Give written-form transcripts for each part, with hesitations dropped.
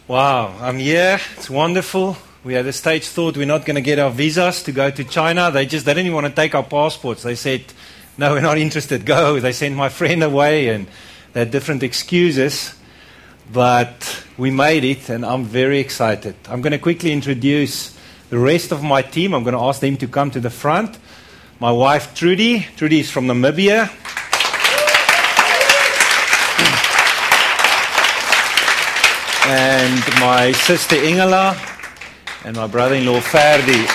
Wow, I'm here. It's wonderful. We at the stage thought we're not going to get our visas to go to China. They didn't even want to take our passports. They said, no, we're not interested. Go. They sent my friend away and they had different excuses. But we made it and I'm very excited. I'm going to quickly introduce the rest of my team. I'm going to ask them to come to the front. My wife, Trudy. Trudy is from Namibia. And my sister Ingela and my brother-in-law Ferdi.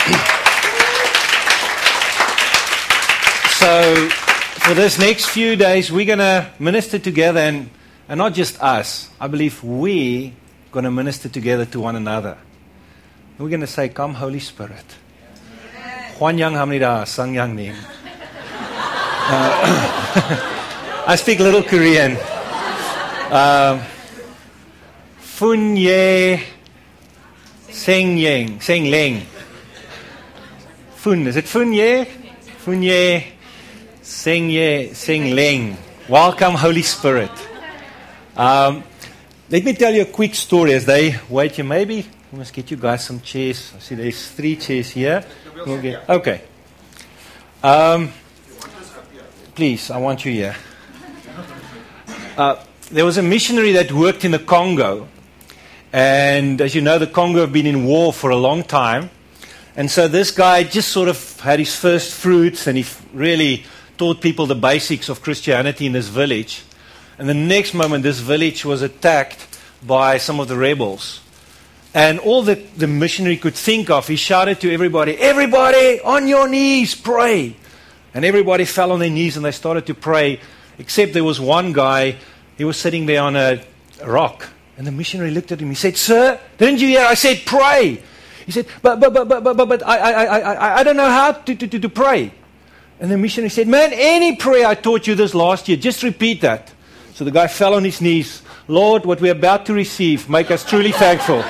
So for this next few days, we're going to minister together, and not just us. I believe we're going to minister together to one another. We're going to say, "Come, Holy Spirit." Huan yang hamnida, sang yang nim. I speak a little Korean. Fun ye seng yeng, seng leng. Fun, is it fun ye? Fun ye seng leng. Welcome, Holy Spirit. Let me tell you a quick story as they wait here. Maybe we must get you guys some chairs. I see there's 3 chairs here. Okay. Please, I want you here. There was a missionary that worked in the Congo. And as you know, the Congo have been in war for a long time. And so this guy just sort of had his first fruits and he really taught people the basics of Christianity in this village. And the next moment, this village was attacked by some of the rebels. And all the missionary could think of, he shouted to everybody, "Everybody on your knees, pray." And everybody fell on their knees and they started to pray, except there was one guy, he was sitting there on a rock. And the missionary looked at him. He said, "Sir, didn't you hear? I said pray." He said, "But I don't know how to pray." And the missionary said, "Man, any prayer I taught you this last year, just repeat that." So the guy fell on his knees. "Lord, what we're about to receive, make us truly thankful."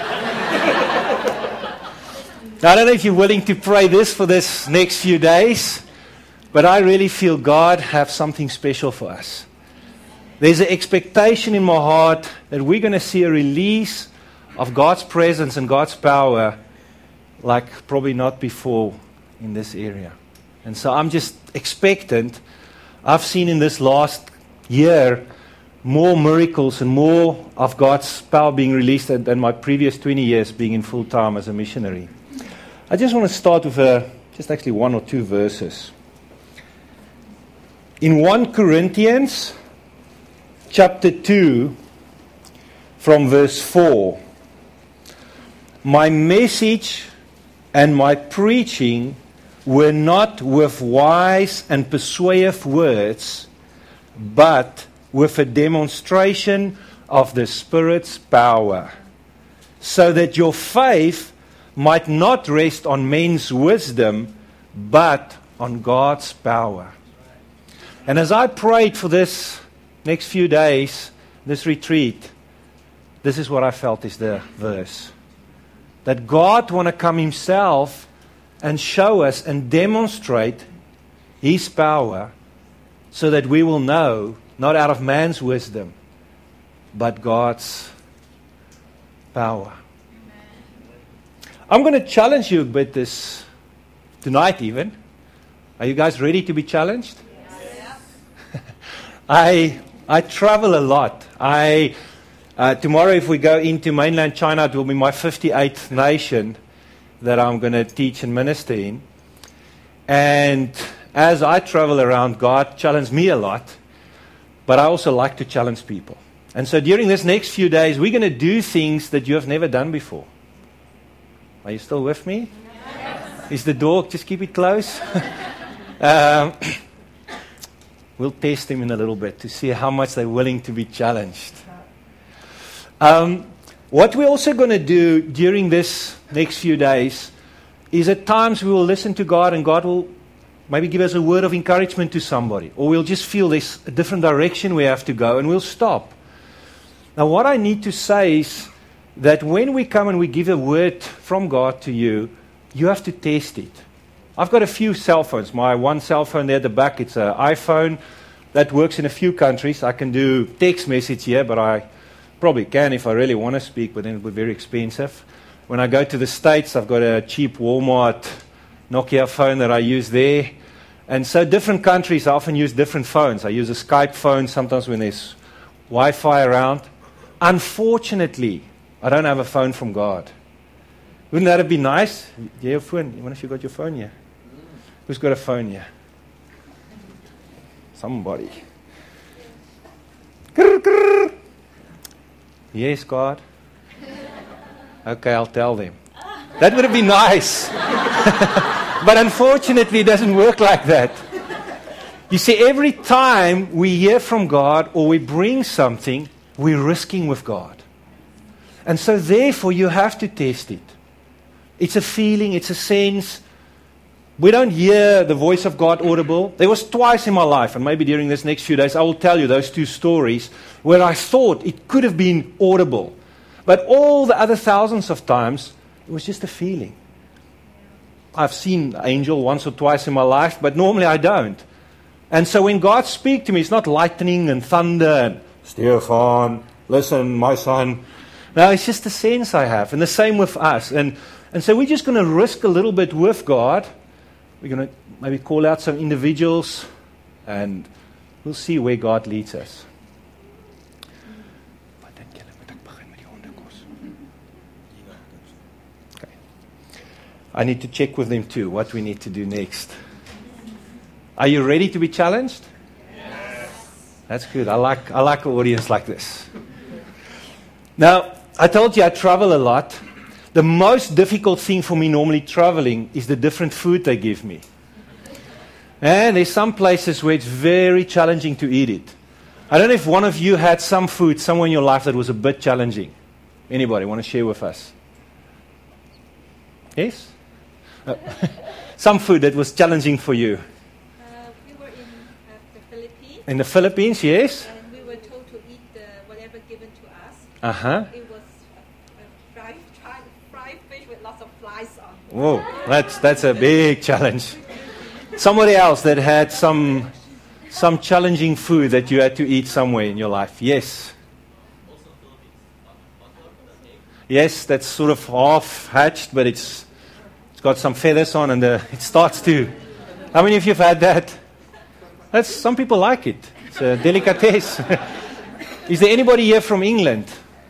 Now, I don't know if you're willing to pray this for this next few days, but I really feel God have something special for us. There's an expectation in my heart that we're going to see a release of God's presence and God's power like probably not before in this area. And so I'm just expectant. I've seen in this last year more miracles and more of God's power being released than my previous 20 years being in full time as a missionary. I just want to start with just actually 1 or 2 verses. In 1 Corinthians chapter 2, from verse 4, "My message and my preaching were not with wise and persuasive words, but with a demonstration of the Spirit's power, so that your faith might not rest on men's wisdom, but on God's power." And as I prayed for this next few days, this retreat, this is what I felt is the verse. That God want to come Himself and show us and demonstrate His power so that we will know, not out of man's wisdom, but God's power. I'm going to challenge you a bit this tonight even. Are you guys ready to be challenged? Yes. I travel a lot. Tomorrow, if we go into mainland China, it will be my 58th nation that I'm going to teach and minister in. And as I travel around, God challenged me a lot, but I also like to challenge people. And so during this next few days, we're going to do things that you have never done before. Are you still with me? Yes. Is the door, just keep it close. We'll test them in a little bit to see how much they're willing to be challenged. What we're also going to do during this next few days is at times we will listen to God and God will maybe give us a word of encouragement to somebody. Or we'll just feel there's a different direction we have to go and we'll stop. Now what I need to say is that when we come and we give a word from God to you, you have to test it. I've got a few cell phones. My one cell phone there at the back, it's an iPhone that works in a few countries. I can do text message here, but I Probably can if I really want to speak, but then it would be very expensive. When I go to the States, I've got a cheap Walmart Nokia phone that I use there. And so different countries, I often use different phones. I use a Skype phone sometimes when there's Wi-Fi around. Unfortunately, I don't have a phone from God. Wouldn't that have been nice? Yeah, your phone. I wonder if you got your phone here. Who's got a phone here? Somebody. Grr, grr. Yes, God. Okay, I'll tell them. That would have been nice. But unfortunately, it doesn't work like that. You see, every time we hear from God or we bring something, we're risking with God. And so therefore, you have to test it. It's a feeling, it's a sense. We don't hear the voice of God audible. There was twice in my life, and maybe during this next few days, I will tell you those two stories where I thought it could have been audible. But all the other thousands of times, it was just a feeling. I've seen an angel once or twice in my life, but normally I don't. And so when God speaks to me, it's not lightning and thunder and, Stefan, listen, my son. No, it's just a sense I have. And the same with us. And so we're just going to risk a little bit with God. We're going to maybe call out some individuals, and we'll see where God leads us. Okay. I need to check with them too, what we need to do next. Are you ready to be challenged? Yes. That's good. I like an audience like this. Now, I told you I travel a lot. The most difficult thing for me normally traveling is the different food they give me. And there's some places where it's very challenging to eat it. I don't know if one of you had some food somewhere in your life that was a bit challenging. Anybody want to share with us? Yes? Some food that was challenging for you. We were in the Philippines. In the Philippines, yes? And we were told to eat whatever given to us. Uh-huh. It was fried fish with lots of flies on. Whoa, that's a big challenge. Somebody else that had some challenging food that you had to eat somewhere in your life. Yes. Yes, that's sort of half hatched, but it's got some feathers on, and it starts to. How many of you have had that? Some people like it. It's a delicatesse. Is there anybody here from England?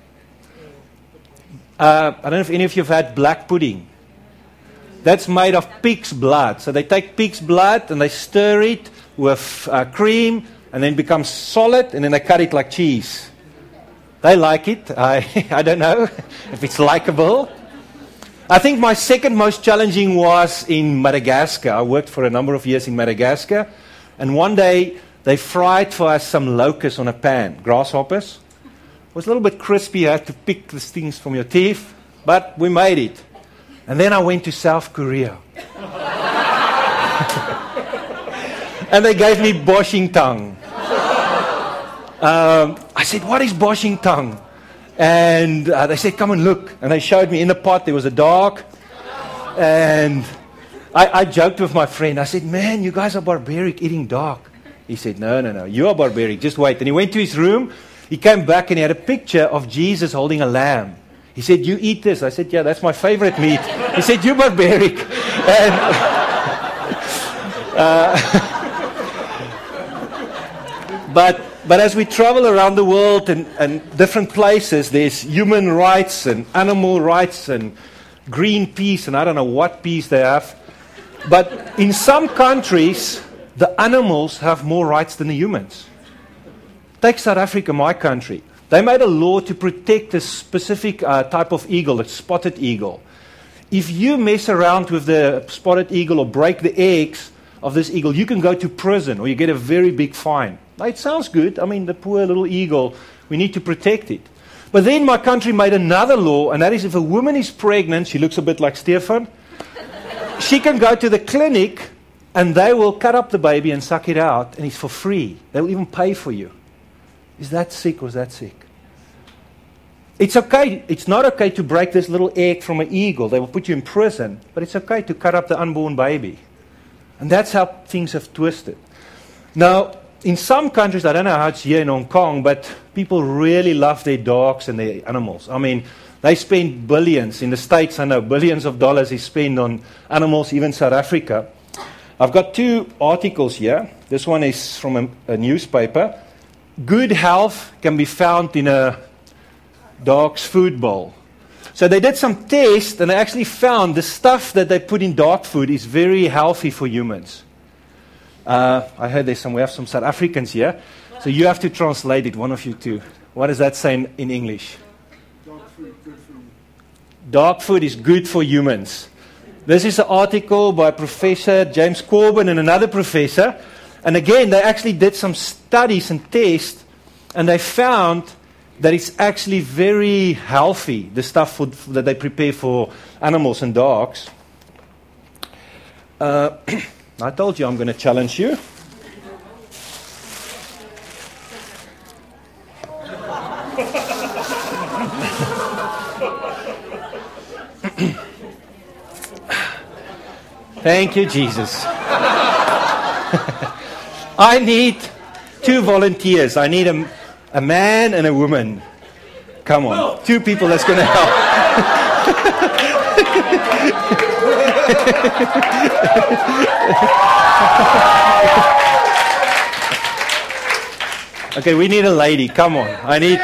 I don't know if any of you have had black pudding. That's made of pig's blood. So they take pig's blood and they stir it with cream, and then it becomes solid, and then they cut it like cheese. They like it. I don't know if it's likable. I think my second most challenging was in Madagascar. I worked for a number of years in Madagascar. And one day they fried for us some locusts on a pan, grasshoppers. It was a little bit crispy. You had to pick the stings from your teeth. But we made it. And then I went to South Korea. And they gave me boshingtang. I said, what is boshingtang? And they said, come and look. And they showed me in the pot there was a dog. And I joked with my friend. I said, man, you guys are barbaric eating dog. He said, no, you are barbaric. Just wait. And he went to his room. He came back and he had a picture of Jesus holding a lamb. He said, you eat this. I said, yeah, that's my favorite meat. He said, you're barbaric. But as we travel around the world and different places, there's human rights and animal rights and Greenpeace and I don't know what peace they have. But in some countries, the animals have more rights than the humans. Take South Africa, my country. They made a law to protect a specific type of eagle, the spotted eagle. If you mess around with the spotted eagle or break the eggs of this eagle, you can go to prison or you get a very big fine. Now, it sounds good. I mean, the poor little eagle, we need to protect it. But then my country made another law, and that is if a woman is pregnant, she looks a bit like Stefan, she can go to the clinic and they will cut up the baby and suck it out, and it's for free. They will even pay for you. Is that sick or is that sick? It's okay. It's not okay to break this little egg from an eagle. They will put you in prison, but it's okay to cut up the unborn baby. And that's how things have twisted. Now, in some countries, I don't know how it's here in Hong Kong, but people really love their dogs and their animals. I mean, they spend billions. In the States, I know, billions of dollars is spent on animals, even South Africa. I've got 2 articles here. This one is from a newspaper. Good health can be found in a dog's food bowl. So they did some tests, and they actually found the stuff that they put in dog food is very healthy for humans. I heard we have some South Africans here. So you have to translate it, one of you two. What does that say in English? Dog food, good for you. Dog food is good for humans. This is an article by Professor James Corbin and another professor. And again, they actually did some studies and tests, and they found that it's actually very healthy, the stuff that they prepare for animals and dogs. I told you I'm going to challenge you. Thank you, Jesus. I need 2 volunteers. I need a man and a woman. Come on. 2 people that's going to help. Okay, we need a lady. Come on. I need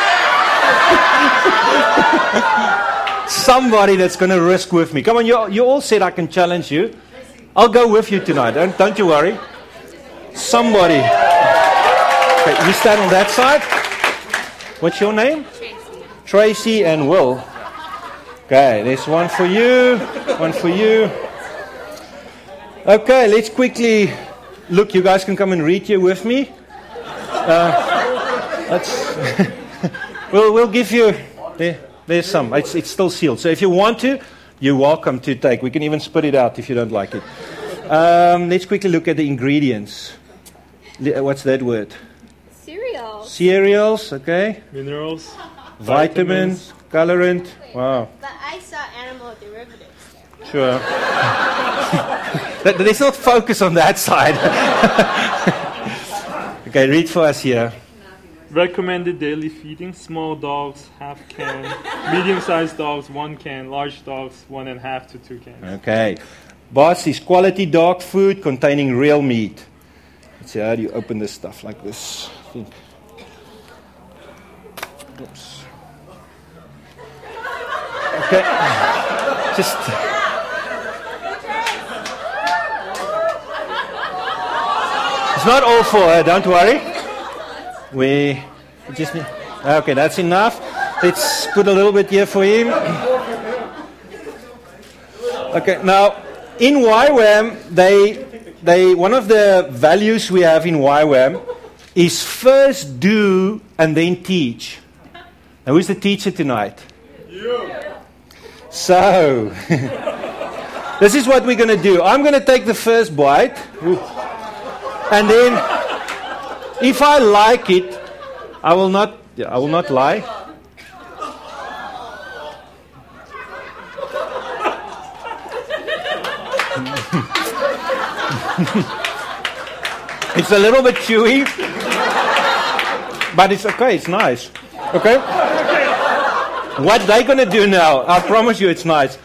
somebody that's going to risk with me. Come on, you all said I can challenge you. I'll go with you tonight. Don't you worry. Somebody. Okay, you stand on that side. What's your name? Tracy and Will. Okay, there's one for you. One for you. Okay, let's quickly look. You guys can come and read here with me. We'll give you. There's some. It's still sealed. So if you want to, you're welcome to take. We can even spit it out if you don't like it. Let's quickly look at the ingredients. What's that word? Cereals. Cereals, okay. Minerals. Vitamins, colorant. Wow. But I saw animal derivatives there. Sure. Let's not focus on that side. Okay, read for us here. Recommended daily feeding: small dogs, half can; medium-sized dogs, 1 can; large dogs, 1.5 to 2 cans. Okay. Boss is quality dog food containing real meat. Let's see, how do you open this stuff like this? I think. Oops. Okay. Just. It's not all for her, don't worry. We just need. Okay, that's enough. Let's put a little bit here for him. Okay, now in YWAM, they one of the values we have in YWAM is first do and then teach. Now, who's the teacher tonight? You. So, this is what we're going to do. I'm going to take the first bite, and then, if I like it, I will not lie. It's a little bit chewy, but it's okay. It's nice. Okay. What they're going to do now? I promise you, it's nice.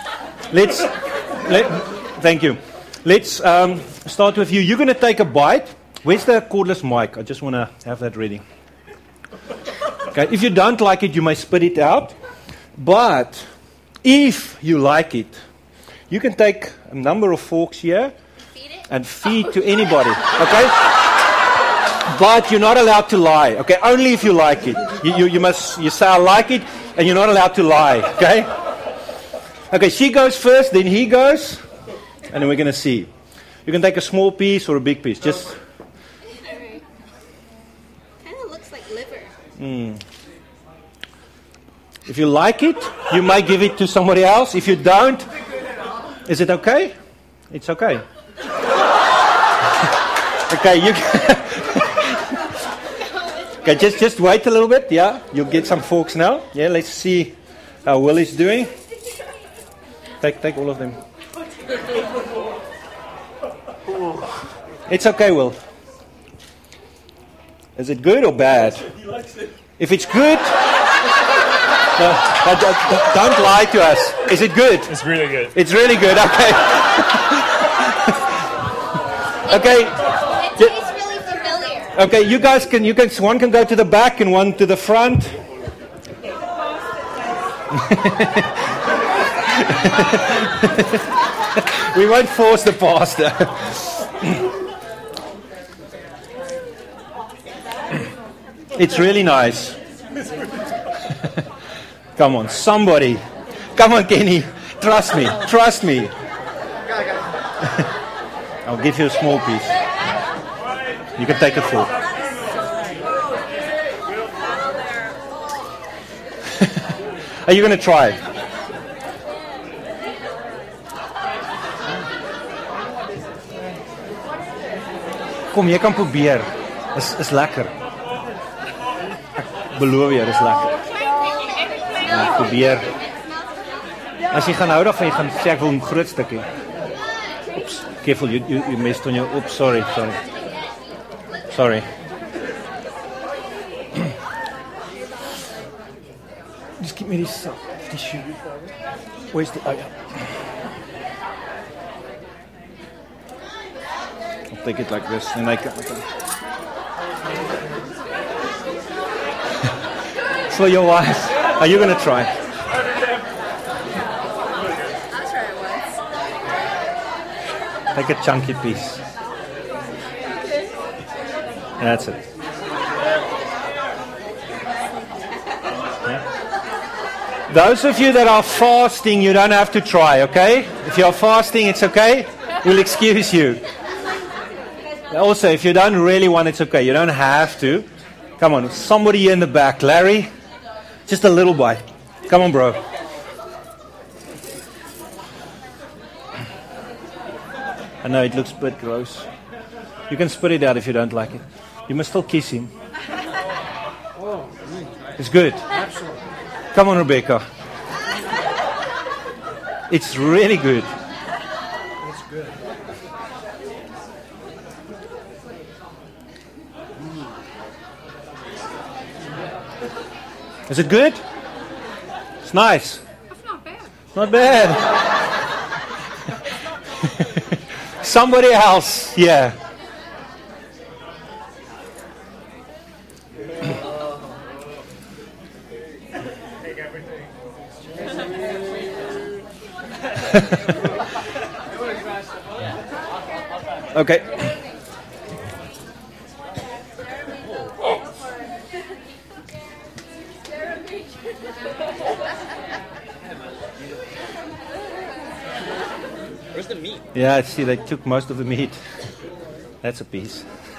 Thank you. Let's start with you. You're going to take a bite. Where's the cordless mic? I just want to have that ready. Okay. If you don't like it, you may spit it out. But if you like it, you can take a number of forks here and feed to anybody. Okay. But you're not allowed to lie. Okay. Only if you like it. You say I like it, and you're not allowed to lie. Okay. Okay. She goes first, then he goes, and then we're going to see. You can take a small piece or a big piece. Just. Kind of looks like liver. If you like it, you might give it to somebody else. If you don't, is it okay? It's okay. Okay, you. Okay, just wait a little bit. Yeah, you'll get some forks now. Yeah, let's see how Will is doing. Take all of them. It's okay, Will. Is it good or bad? He likes it. If it's good, don't lie to us. Is it good? It's really good. It's really good. Okay. Okay. It tastes really familiar. Okay. You guys can. One can go to the back and one to the front. We won't force the pastor. It's really nice. Come on, somebody. Come on, Kenny. Trust me. Trust me. I'll give you a small piece. You can take a full. Are you going to try it? Kom, jy kan probeer. Is lekker. Ek beloof jy, dis lekker. Ja, probeer. As jy gaan hou daarvan, jy gaan sê ek wil 'n groot stukkie. Oops, careful, you messed on your... Oops, sorry. Just give me this tissue. Where's the... Oh, yeah. I'll take it like this, and I can... For your wife. Are you going to try? I'll try it once. Take a chunky piece. That's it. Yeah. Those of you that are fasting, you don't have to try, okay? If you're fasting, it's okay. We'll excuse you. Also, if you don't really want, it's okay. You don't have to. Come on, somebody here in the back. Larry, just a little bite. Come on, bro. I know it looks a bit gross. You can spit it out if you don't like it. You must still kiss him. It's good. Absolutely. Come on, Rebecca. It's really good. It's good. Is it good? It's nice. That's not bad. Not bad. Somebody else, yeah. Okay. Where's the meat? Yeah, see, they took most of the meat. That's a piece.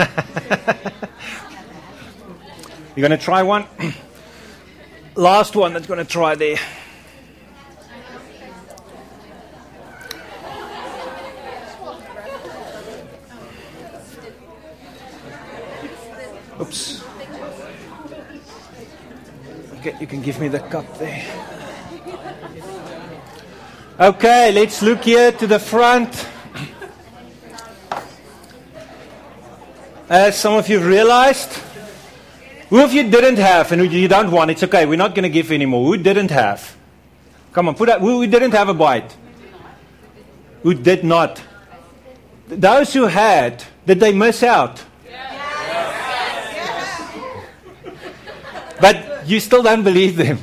You're going to try one? Last one that's going to try there. Oops. Okay, you can give me the cup there. Okay, let's look here to the front. As some of you realized, who of you didn't have and who you don't want, it's okay, we're not going to give anymore. Who didn't have? Come on, put out, who didn't have a bite? Who did not? Those who had, did they miss out? But you still don't believe them.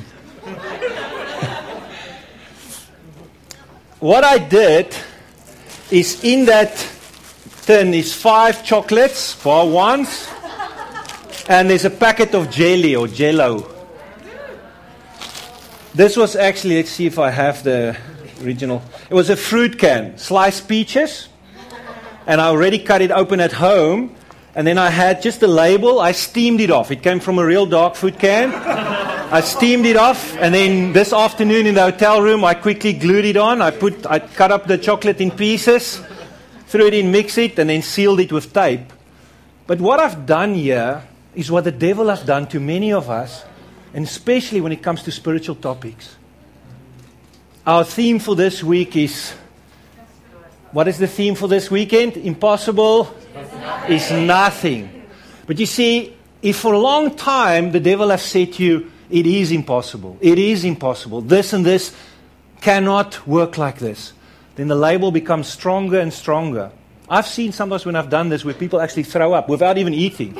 What I did is in that tin is 5 chocolates, bar ones, and there's a packet of jelly or jello. This was actually, let's see if I have the original. It was a fruit can, sliced peaches, and I already cut it open at home. And then I had just a label. I steamed it off. It came from a real dog food can. I steamed it off. And then this afternoon in the hotel room, I quickly glued it on. I cut up the chocolate in pieces, threw it in, mixed it, and then sealed it with tape. But what I've done here is what the devil has done to many of us, and especially when it comes to spiritual topics. Our theme for this week is, what is the theme for this weekend? Impossible is nothing. But you see, if for a long time the devil has said to you, it is impossible, this and this cannot work like this, then the label becomes stronger and stronger. I've seen sometimes when I've done this where people actually throw up without even eating.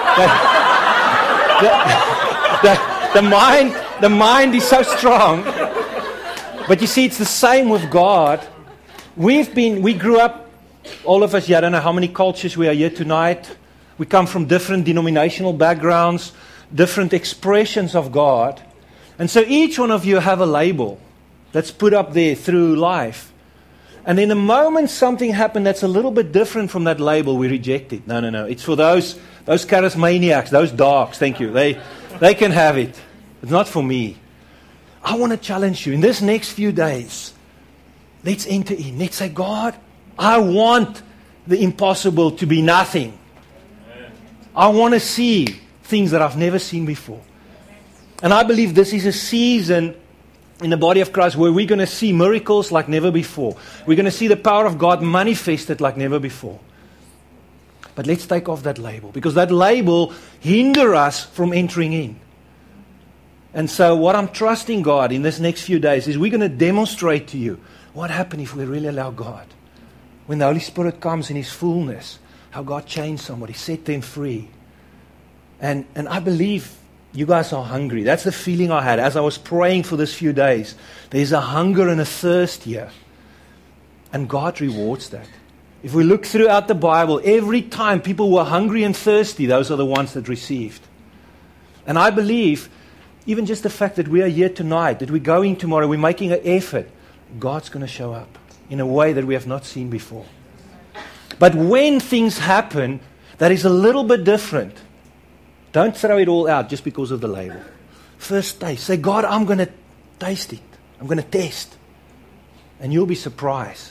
The mind is so strong. But you see, it's the same with God. We grew up, all of us here, I don't know how many cultures we are here tonight. We come from different denominational backgrounds, different expressions of God. And so each one of you have a label that's put up there through life. And in the moment something happened that's a little bit different from that label, we reject it. No. It's for those charismaniacs, those darks, thank you. They can have it. It's not for me. I want to challenge you. In this next few days, let's enter in. Let's say, God, I want the impossible to be nothing. I want to see things that I've never seen before. And I believe this is a season in the body of Christ where we're going to see miracles like never before. We're going to see the power of God manifested like never before. But let's take off that label, because that label hinders us from entering in. And so what I'm trusting God in this next few days is we're going to demonstrate to you what happens if we really allow God. When the Holy Spirit comes in His fullness, how God changed somebody, set them free. And I believe you guys are hungry. That's the feeling I had as I was praying for this few days. There's a hunger and a thirst here. And God rewards that. If we look throughout the Bible, every time people were hungry and thirsty, those are the ones that received. And I believe, even just the fact that we are here tonight, that we're going tomorrow, we're making an effort, God's going to show up in a way that we have not seen before. But when things happen that is a little bit different, don't throw it all out just because of the label. First taste. Say, God, I'm going to taste it. I'm going to test. And you'll be surprised.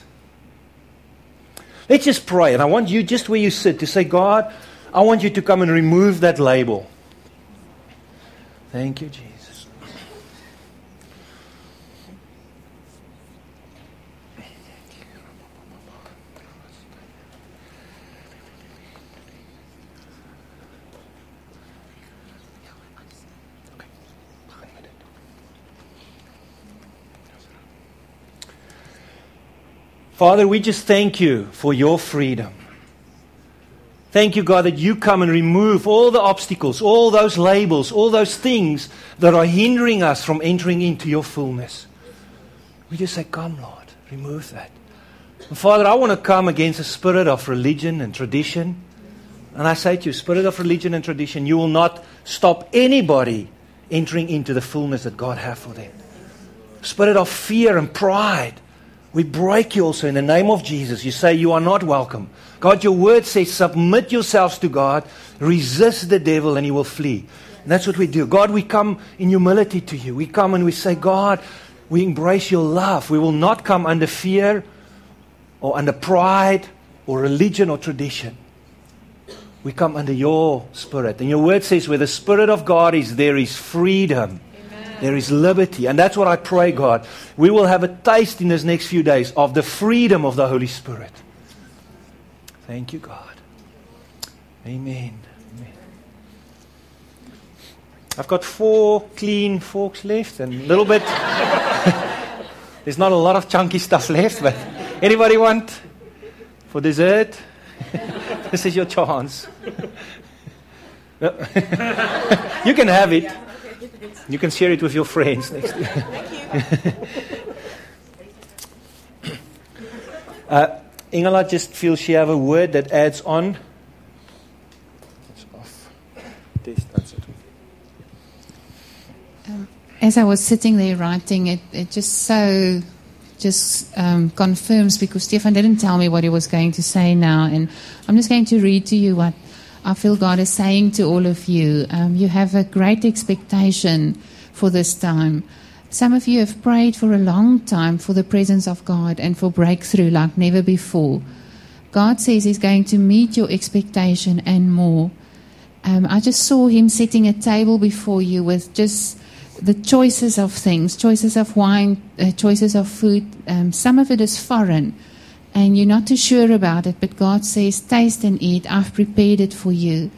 Let's just pray. And I want you, just where you sit, to say, God, I want you to come and remove that label. Thank you, Jesus. Father, we just thank you for your freedom. Thank you, God, that you come and remove all the obstacles, all those labels, all those things that are hindering us from entering into your fullness. We just say, come, Lord, remove that. And Father, I want to come against the spirit of religion and tradition. And I say to you, spirit of religion and tradition, you will not stop anybody entering into the fullness that God has for them. Spirit of fear and pride, we break you also in the name of Jesus. You say you are not welcome. God, your word says, submit yourselves to God, resist the devil, and he will flee. And that's what we do. God, we come in humility to you. We come and we say, God, we embrace your love. We will not come under fear or under pride or religion or tradition. We come under your spirit. And your word says, where the Spirit of God is, there is freedom. There is liberty. And that's what I pray, God. We will have a taste in this next few days of the freedom of the Holy Spirit. Thank you, God. Amen. Amen. I've got 4 clean forks left and a little bit. There's not a lot of chunky stuff left, but anybody want for dessert? This is your chance. You can have it. You can share it with your friends next year. Ingela just feels she have a word that adds on. It's off. That's it. As I was sitting there writing, it just confirms, because Stefan didn't tell me what he was going to say now, and I'm just going to read to you what I feel God is saying to all of you. You have a great expectation for this time. Some of you have prayed for a long time for the presence of God and for breakthrough like never before. God says He's going to meet your expectation and more. I just saw Him setting a table before you with just the choices of things, choices of wine, choices of food. Some of it is foreign, and you're not too sure about it, but God says, taste and eat, I've prepared it for you.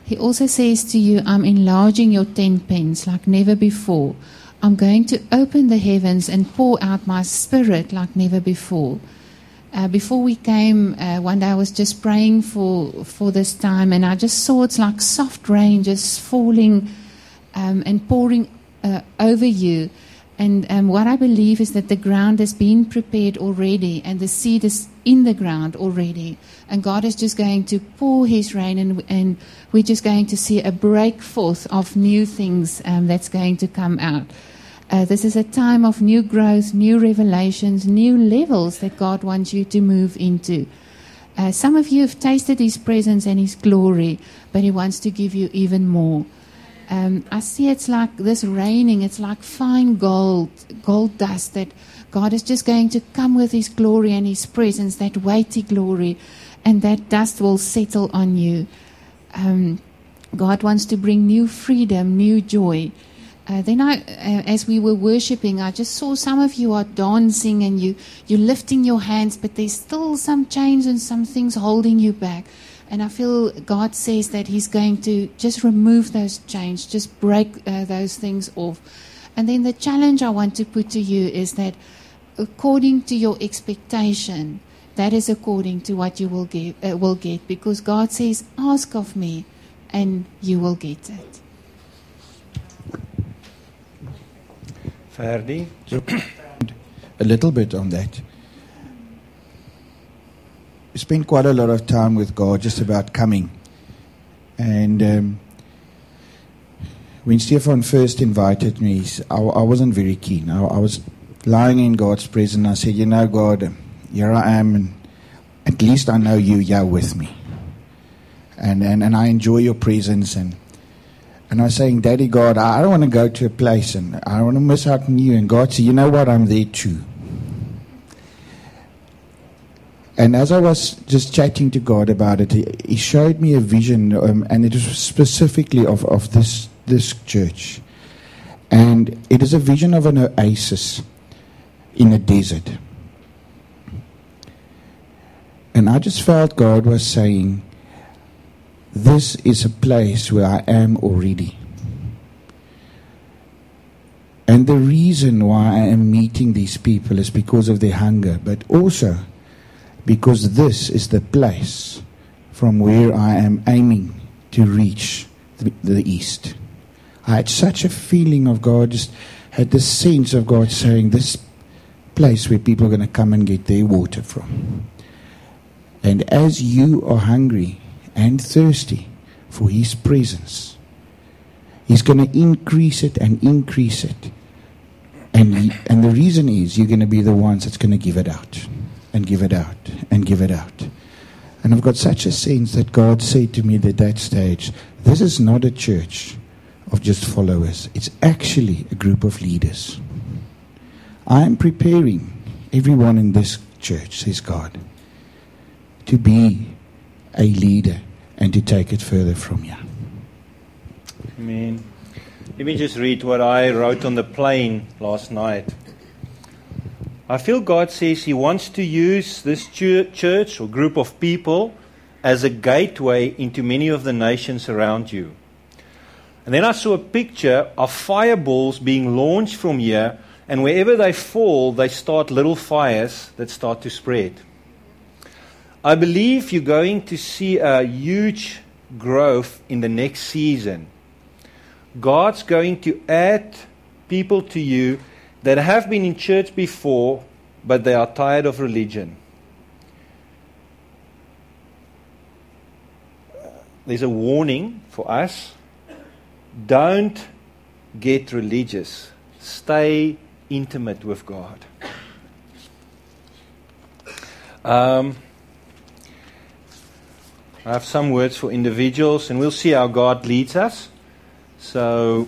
He also says to you, I'm enlarging your tent pens like never before. I'm going to open the heavens and pour out my spirit like never before. Before we came, one day I was just praying for this time, and I just saw it's like soft rain just falling and pouring over you. And what I believe is that the ground has been prepared already, and the seed is in the ground already. And God is just going to pour His rain, and we're just going to see a break forth of new things that's going to come out. This is a time of new growth, new revelations, new levels that God wants you to move into. Some of you have tasted His presence and His glory, but He wants to give you even more. I see it's like this raining, it's like fine gold dust that God is just going to come with His glory and His presence, that weighty glory, and that dust will settle on you. God wants to bring new freedom, new joy. Then as we were worshiping, I just saw some of you are dancing and you're lifting your hands, but there's still some chains and some things holding you back. And I feel God says that He's going to just remove those chains, just break those things off. And then the challenge I want to put to you is that according to your expectation, that is according to what you will get. Because God says, ask of me and you will get it. Ferdi? A little bit on that. I spent quite a lot of time with God just about coming. And when Stefan first invited me, I wasn't very keen. I was lying in God's presence. I said, God, here I am, and at least I know you're with me. And I enjoy your presence. And I was saying, Daddy God, I don't want to go to a place and I don't want to miss out on you. And God said, you know what, I'm there too. And as I was just chatting to God about it, He showed me a vision, and it was specifically of this church. And it is a vision of an oasis in a desert. And I just felt God was saying, this is a place where I am already. And the reason why I am meeting these people is because of their hunger, but also because this is the place from where I am aiming to reach the east. I had such a feeling of God, just had this sense of God saying, this place where people are going to come and get their water from. And as you are hungry and thirsty for His presence, He's going to increase it and increase it. And the reason is you're going to be the ones that's going to give it out. And give it out, and give it out. And I've got such a sense that God said to me at that stage, this is not a church of just followers. It's actually a group of leaders. I am preparing everyone in this church, says God, to be a leader and to take it further from here. Amen. Let me just read what I wrote on the plane last night. I feel God says He wants to use this church or group of people as a gateway into many of the nations around you. And then I saw a picture of fireballs being launched from here, and wherever they fall, they start little fires that start to spread. I believe you're going to see a huge growth in the next season. God's going to add people to you that have been in church before, but they are tired of religion. There's a warning for us. Don't get religious. Stay intimate with God. I have some words for individuals, and we'll see how God leads us. So,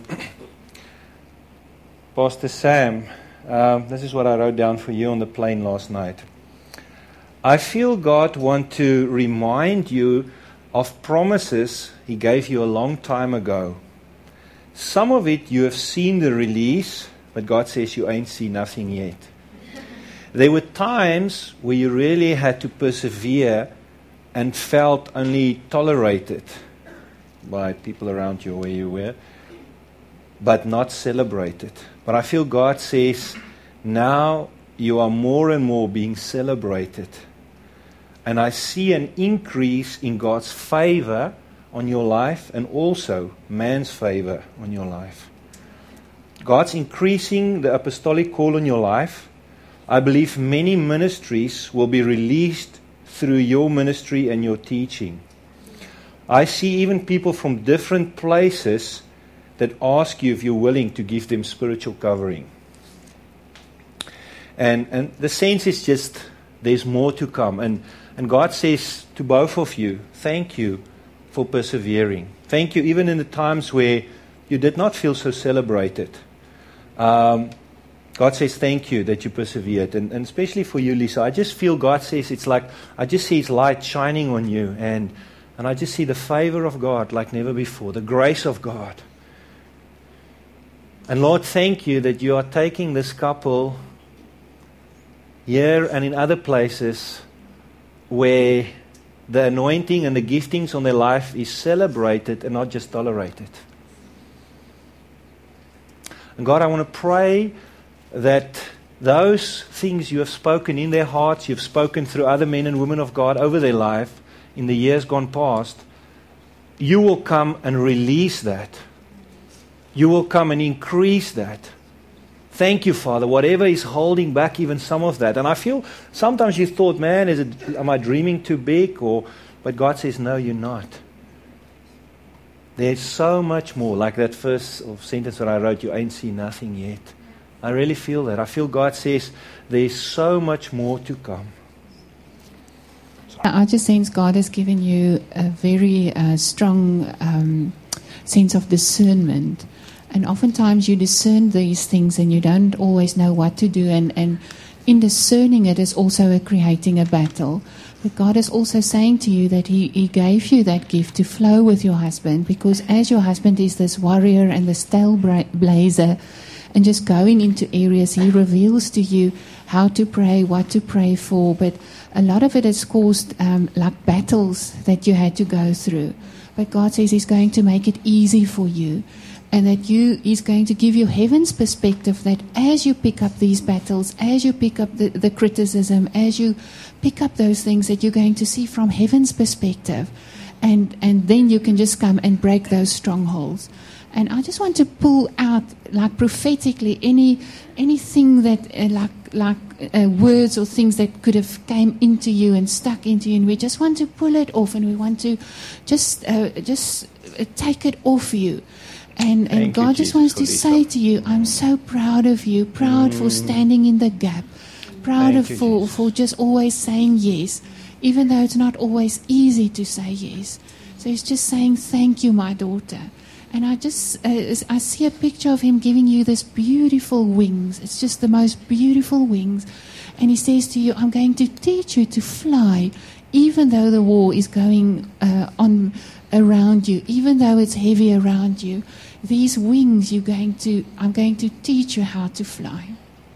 Pastor Sam, this is what I wrote down for you on the plane last night. I feel God wants to remind you of promises He gave you a long time ago. Some of it you have seen the release, but God says you ain't seen nothing yet. There were times where you really had to persevere and felt only tolerated. by people around you where you were, but not celebrated. But I feel God says, now you are more and more being celebrated. And I see an increase in God's favor on your life and also man's favor on your life. God's increasing the apostolic call on your life. I believe many ministries will be released through your ministry and your teaching. I see even people from different places that ask you if you're willing to give them spiritual covering. And the sense is just there's more to come. And God says to both of you, thank you for persevering. Thank you even in the times where you did not feel so celebrated. God says thank you that you persevered. And especially for you, Lisa, I just feel God says it's like, I just see His light shining on you. And I just see the favor of God like never before, the grace of God. And Lord, thank you that you are taking this couple here and in other places where the anointing and the giftings on their life is celebrated and not just tolerated. And God, I want to pray that those things you have spoken in their hearts, you've spoken through other men and women of God over their life in the years gone past, you will come and release that. You will come and increase that. Thank you, Father. Whatever is holding back even some of that. And I feel sometimes you thought, man, am I dreaming too big? But God says, no, you're not. There's so much more. Like that first sentence that I wrote, you ain't seen nothing yet. I really feel that. I feel God says there's so much more to come. I just sense God has given you a very strong sense of discernment. And oftentimes you discern these things and you don't always know what to do. And in discerning it is also creating a battle. But God is also saying to you that He gave you that gift to flow with your husband. Because as your husband is this warrior and this trailblazer and just going into areas, He reveals to you how to pray, what to pray for. But a lot of it has caused like battles that you had to go through. But God says He's going to make it easy for you. And that He's going to give you heaven's perspective that as you pick up these battles, as you pick up the criticism, as you pick up those things that you're going to see from heaven's perspective. And then you can just come and break those strongholds. And I just want to pull out, like prophetically, anything that, words or things that could have came into you and stuck into you. And we just want to pull it off and we want to just take it off you. And God just wants to say to you, I'm so proud of you, proud for standing in the gap, proud for just always saying yes, even though it's not always easy to say yes. So He's just saying, thank you, my daughter. And I just, I see a picture of Him giving you this beautiful wings. It's just the most beautiful wings. And He says to you, I'm going to teach you to fly, even though the war is going on around you, even though it's heavy around you. These wings I'm going to teach you how to fly.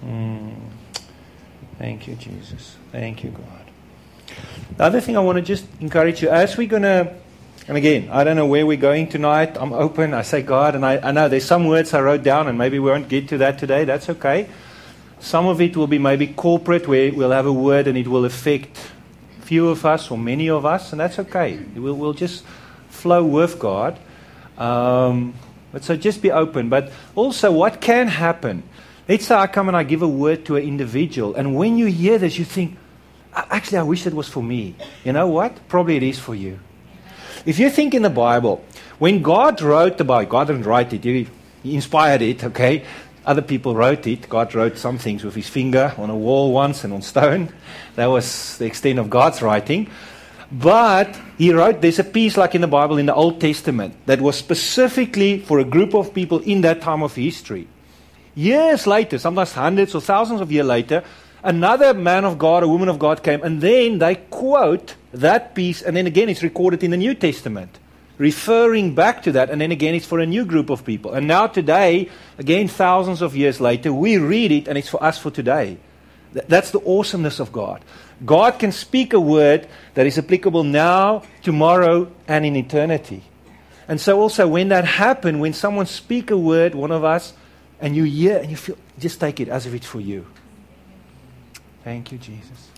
Thank you, Jesus. Thank you, God. The other thing I want to just encourage you, as we're going to, and again, I don't know where we're going tonight. I'm open. I say God, and I know there's some words I wrote down, and maybe we won't get to that today. That's okay. Some of it will be maybe corporate, where we'll have a word and it will affect few of us or many of us, and that's okay. We'll just flow with God. But so just be open. But also what can happen, let's say I come and I give a word to an individual, and when you hear this you think, actually I wish that was for me. You know what? Probably it is for you. If you think in the Bible, when God wrote the Bible, God didn't write it, He inspired it, okay? Other people wrote it. God wrote some things with His finger on a wall once and on stone. That was the extent of God's writing. But He wrote, there's a piece like in the Bible in the Old Testament that was specifically for a group of people in that time of history. Years later, sometimes hundreds or thousands of years later, another man of God, a woman of God came, and then they quote that piece, and then again it's recorded in the New Testament, referring back to that, and then again it's for a new group of people. And now today, again thousands of years later, we read it and it's for us for today. That's the awesomeness of God. God can speak a word that is applicable now, tomorrow, and in eternity. And so also when that happens, when someone speak a word, one of us, and you hear and you feel, just take it as if it's for you. Thank you, Jesus.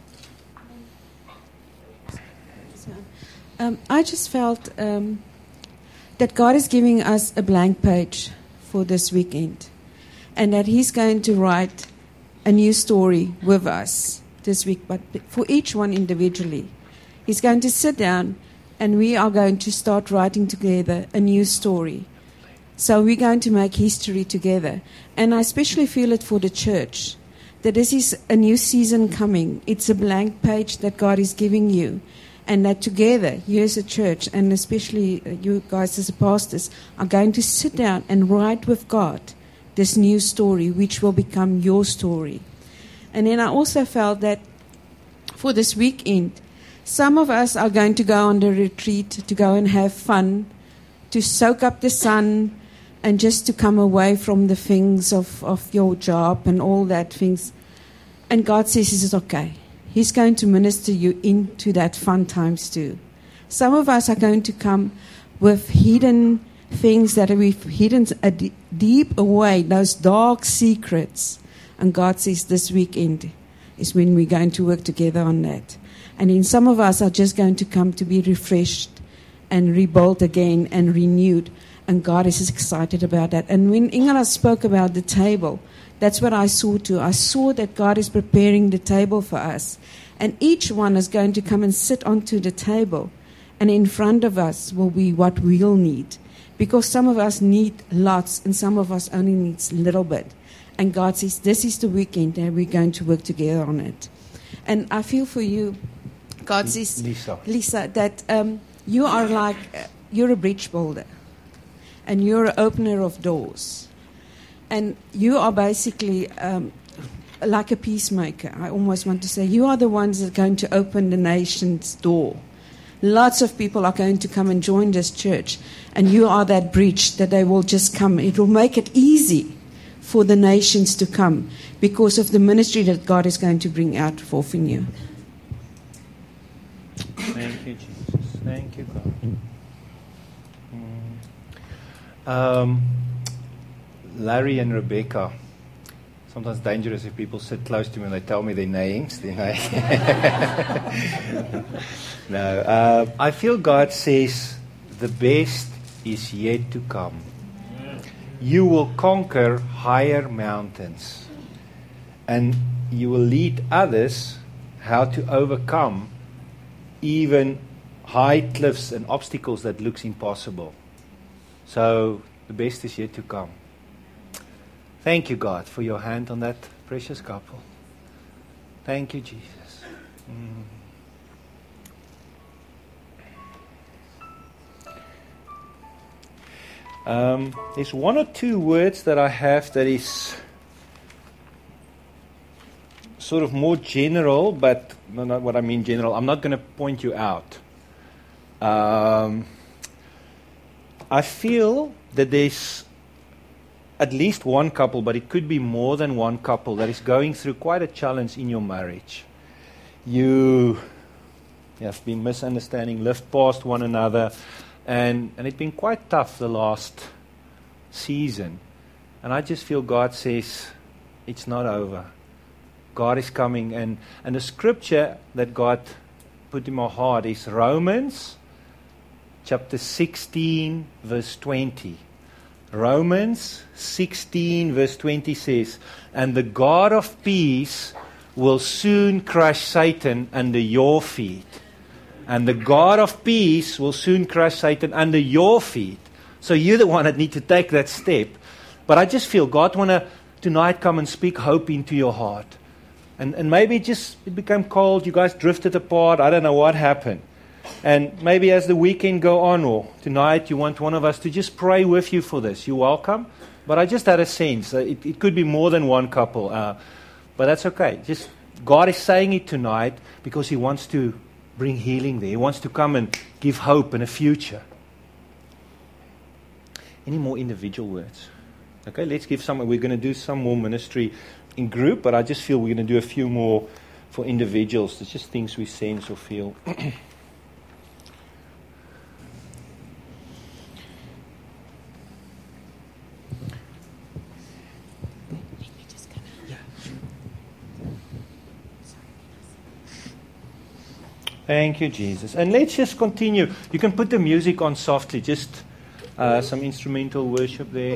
I just felt that God is giving us a blank page for this weekend, and that He's going to write a new story with us this week, but for each one individually. He's going to sit down and we are going to start writing together a new story. So we're going to make history together. And I especially feel it for the church, that this is a new season coming. It's a blank page that God is giving you. And that together, you as a church, and especially you guys as pastors, are going to sit down and write with God this new story, which will become your story. And then I also felt that for this weekend, some of us are going to go on the retreat to go and have fun, to soak up the sun, and just to come away from the things of your job and all that things. And God says it's okay. He's going to minister you into that fun times too. Some of us are going to come with hidden things that we've hidden deep away, those dark secrets. And God says this weekend is when we're going to work together on that. And then some of us are just going to come to be refreshed and rebuilt again and renewed. And God is excited about that. And when Ingela spoke about the table, that's what I saw too. I saw that God is preparing the table for us. And each one is going to come and sit onto the table. And in front of us will be what we'll need. Because some of us need lots and some of us only needs a little bit. And God says, this is the weekend and we're going to work together on it. And I feel for you, God says, Lisa, that you are like, you're a bridge builder. And you're an opener of doors. And you are basically like a peacemaker. I almost want to say, you are the ones that are going to open the nation's door. Lots of people are going to come and join this church. And you are that bridge that they will just come. It will make it easy for the nations to come because of the ministry that God is going to bring out forth in you. Thank you, Jesus. Thank you, God. Larry and Rebecca. Sometimes dangerous if people sit close to me and they tell me their names. No, I feel God says the best is yet to come. You will conquer higher mountains, and you will lead others how to overcome even high cliffs and obstacles that looks impossible. So the best is yet to come. Thank you, God, for your hand on that precious couple. Thank you, Jesus. There's one or two words that I have that is sort of more general, but not what I mean general. I'm not going to point you out. I feel that there's at least one couple, but it could be more than one couple, that is going through quite a challenge in your marriage. You have been misunderstanding, lived past one another, and it's been quite tough the last season. And I just feel God says, it's not over. God is coming. And the scripture that God put in my heart is Romans chapter 16, verse 20. Romans 16, verse 20 says, and the God of peace will soon crush Satan under your feet. And the God of peace will soon crush Satan under your feet. So you're the one that need to take that step. But I just feel God want to tonight come and speak hope into your heart. And maybe it became cold, you guys drifted apart, I don't know what happened. And maybe as the weekend go on, or tonight you want one of us to just pray with you for this. You're welcome. But I just had a sense. It could be more than one couple. But that's okay. Just God is saying it tonight because He wants to bring healing there. He wants to come and give hope and a future. Any more individual words? Okay, let's give some. We're going to do some more ministry in group, but I just feel we're going to do a few more for individuals. It's just things we sense or feel. Thank you, Jesus. And let's just continue. You can put the music on softly, just some instrumental worship there.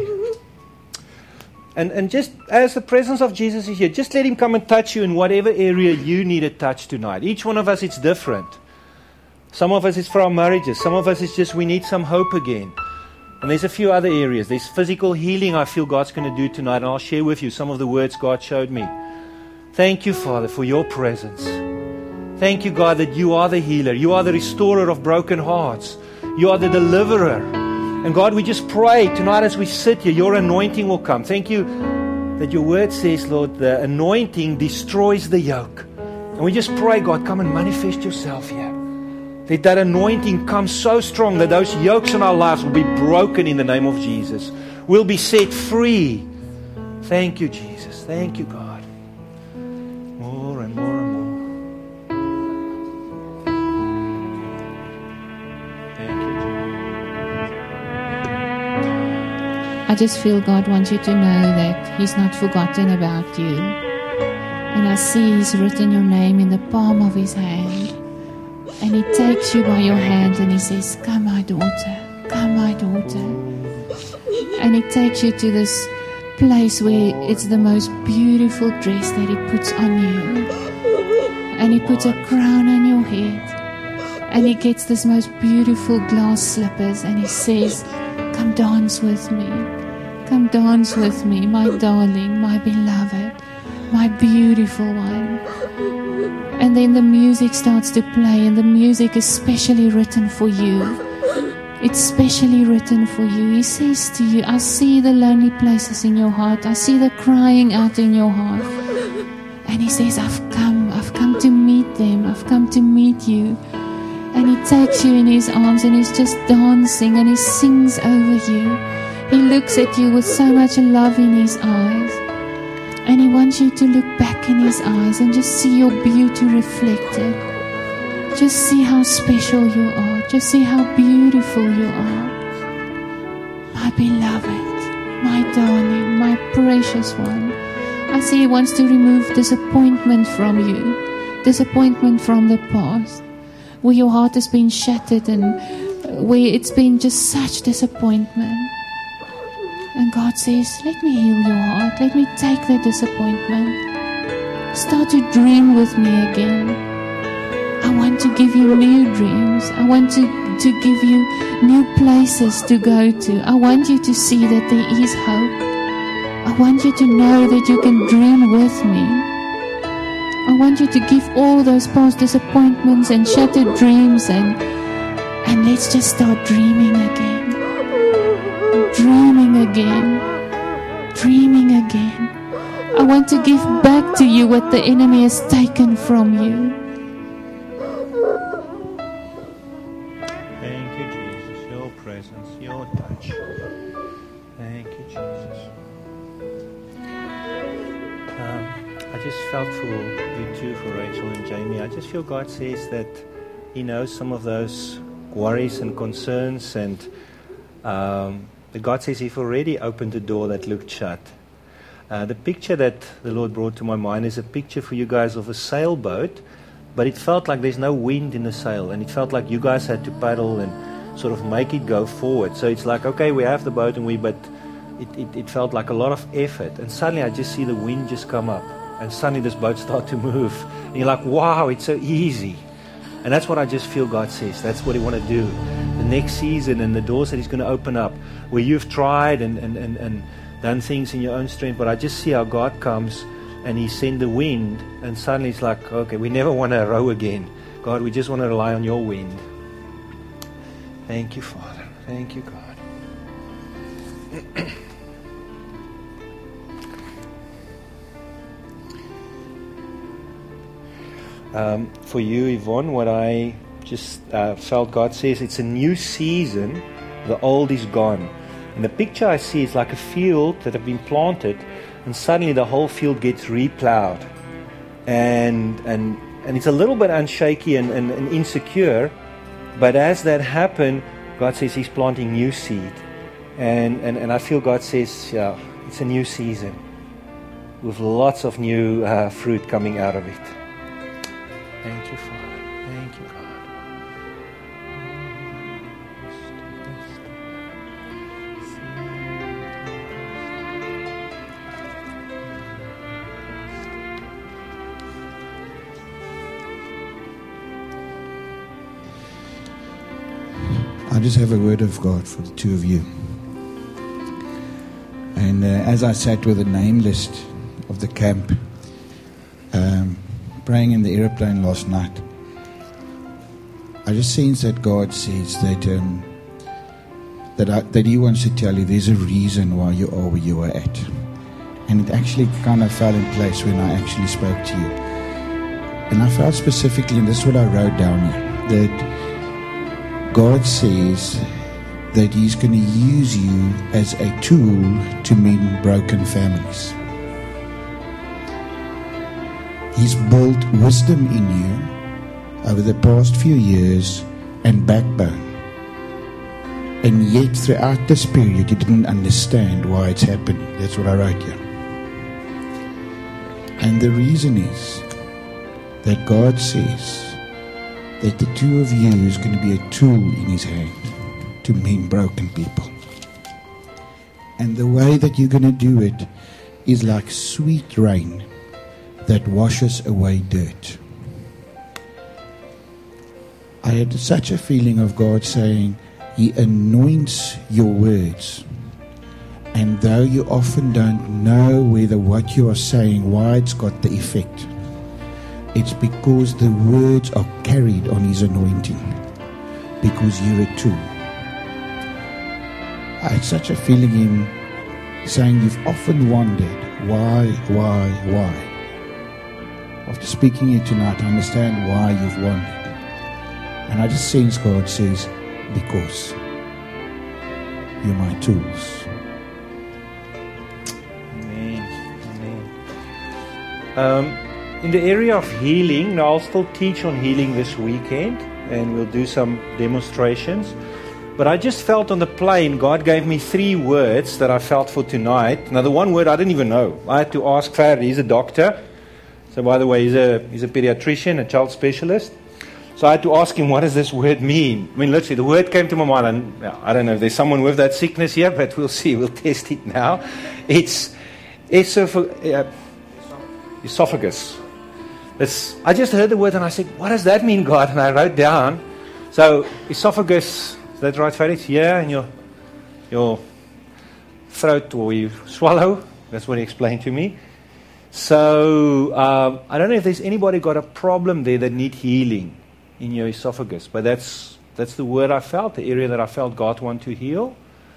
And just as the presence of Jesus is here, just let Him come and touch you in whatever area you need a touch tonight. Each one of us, it's different. Some of us, it's for our marriages. Some of us, it's just we need some hope again. And there's a few other areas. There's physical healing I feel God's going to do tonight. And I'll share with you some of the words God showed me. Thank you, Father, for your presence. Thank you, God, that you are the healer. You are the restorer of broken hearts. You are the deliverer. And God, we just pray tonight as we sit here, your anointing will come. Thank you that your word says, Lord, the anointing destroys the yoke. And we just pray, God, come and manifest yourself here. That anointing comes so strong that those yokes in our lives will be broken in the name of Jesus. We'll be set free. Thank you, Jesus. Thank you, God. More and more and more. I just feel God wants you to know that He's not forgotten about you. And I see He's written your name in the palm of His hand. And He takes you by your hand and He says, come my daughter, come my daughter. And He takes you to this place where it's the most beautiful dress that He puts on you. And He puts a crown on your head. And He gets this most beautiful glass slippers and He says, come dance with me. Come dance with me, my darling, my beloved, my beautiful one. And then the music starts to play, and the music is specially written for you. It's specially written for you. He says to you, I see the lonely places in your heart. I see the crying out in your heart. And He says, I've come to meet them. I've come to meet you. And He takes you in His arms and He's just dancing and He sings over you. He looks at you with so much love in His eyes. And He wants you to look back in His eyes and just see your beauty reflected. Just see how special you are. Just see how beautiful you are. My beloved, my darling, my precious one. I see He wants to remove disappointment from you. Disappointment from the past. Where your heart has been shattered and where it's been just such disappointment. And God says, let me heal your heart. Let me take the disappointment. Start to dream with me again. I want to give you new dreams. I want to give you new places to go to. I want you to see that there is hope. I want you to know that you can dream with me. I want you to give all those past disappointments and shattered dreams and let's just start dreaming again. Dreaming again. Dreaming again. I want to give back to you what the enemy has taken from you. Thank you, Jesus. Your presence, your touch. Thank you, Jesus. I just felt for you too, for Rachel and Jamie. I just feel God says that He knows some of those worries and concerns, and that God says He's already opened the door that looked shut. The picture that the Lord brought to my mind is a picture for you guys of a sailboat, but it felt like there's no wind in the sail, and it felt like you guys had to paddle and sort of make it go forward. So it's like, okay, we have the boat, but it felt like a lot of effort. And suddenly I just see the wind just come up, and suddenly this boat start to move. And you're like, wow, it's so easy. And that's what I just feel God says. That's what He want to do. The next season and the doors that He's going to open up, where you've tried and done things in your own strength. But I just see how God comes and He send the wind, and suddenly it's like, okay, we never want to row again. God, we just want to rely on your wind. Thank you, Father. Thank you, God. For you, Yvonne, what I just felt God says, it's a new season. The old is gone. And the picture I see is like a field that have been planted, and suddenly the whole field gets replowed. And it's a little bit unshaky and insecure, but as that happens, God says He's planting new seed. And I feel God says, yeah, it's a new season with lots of new fruit coming out of it. Thank you, Father. Thank you, God. I just have a word of God for the two of you. And as I sat with the name list of the camp, praying in the airplane last night, I just sense that God says that He wants to tell you there's a reason why you are where you are at. And it actually kind of fell in place when I actually spoke to you. And I felt specifically, and this is what I wrote down here, that God says that He's going to use you as a tool to mend broken families. He's built wisdom in you over the past few years and backbone. And yet throughout this period you didn't understand why it's happening. That's what I wrote here. And the reason is that God says that the two of you is going to be a tool in His hand to mend broken people. And the way that you're going to do it is like sweet rain that washes away dirt. I had such a feeling of God saying He anoints your words. And though you often don't know whether what you are saying, why it's got the effect, it's because the words are carried on His anointing. Because you're a tool. I had such a feeling in saying you've often wondered why. After speaking here tonight, I understand why you've wondered. And I just sense God says, because you're my tools. In the area of healing, now I'll still teach on healing this weekend, and we'll do some demonstrations. But I just felt on the plane, God gave me 3 words that I felt for tonight. Now, the one word I didn't even know. I had to ask Fred, he's a doctor. So, by the way, he's a pediatrician, a child specialist. So I had to ask him, what does this word mean? I mean, literally, the word came to my mind, and I don't know if there's someone with that sickness here, but we'll see. We'll test it now. It's esophagus. I just heard the word and I said, what does that mean, God? And I wrote down. So esophagus, is that right, Farid? Yeah, and your throat, or you swallow. That's what he explained to me. So I don't know if there's anybody got a problem there that need healing in your esophagus, but that's the word I felt, the area that I felt God wanted to heal.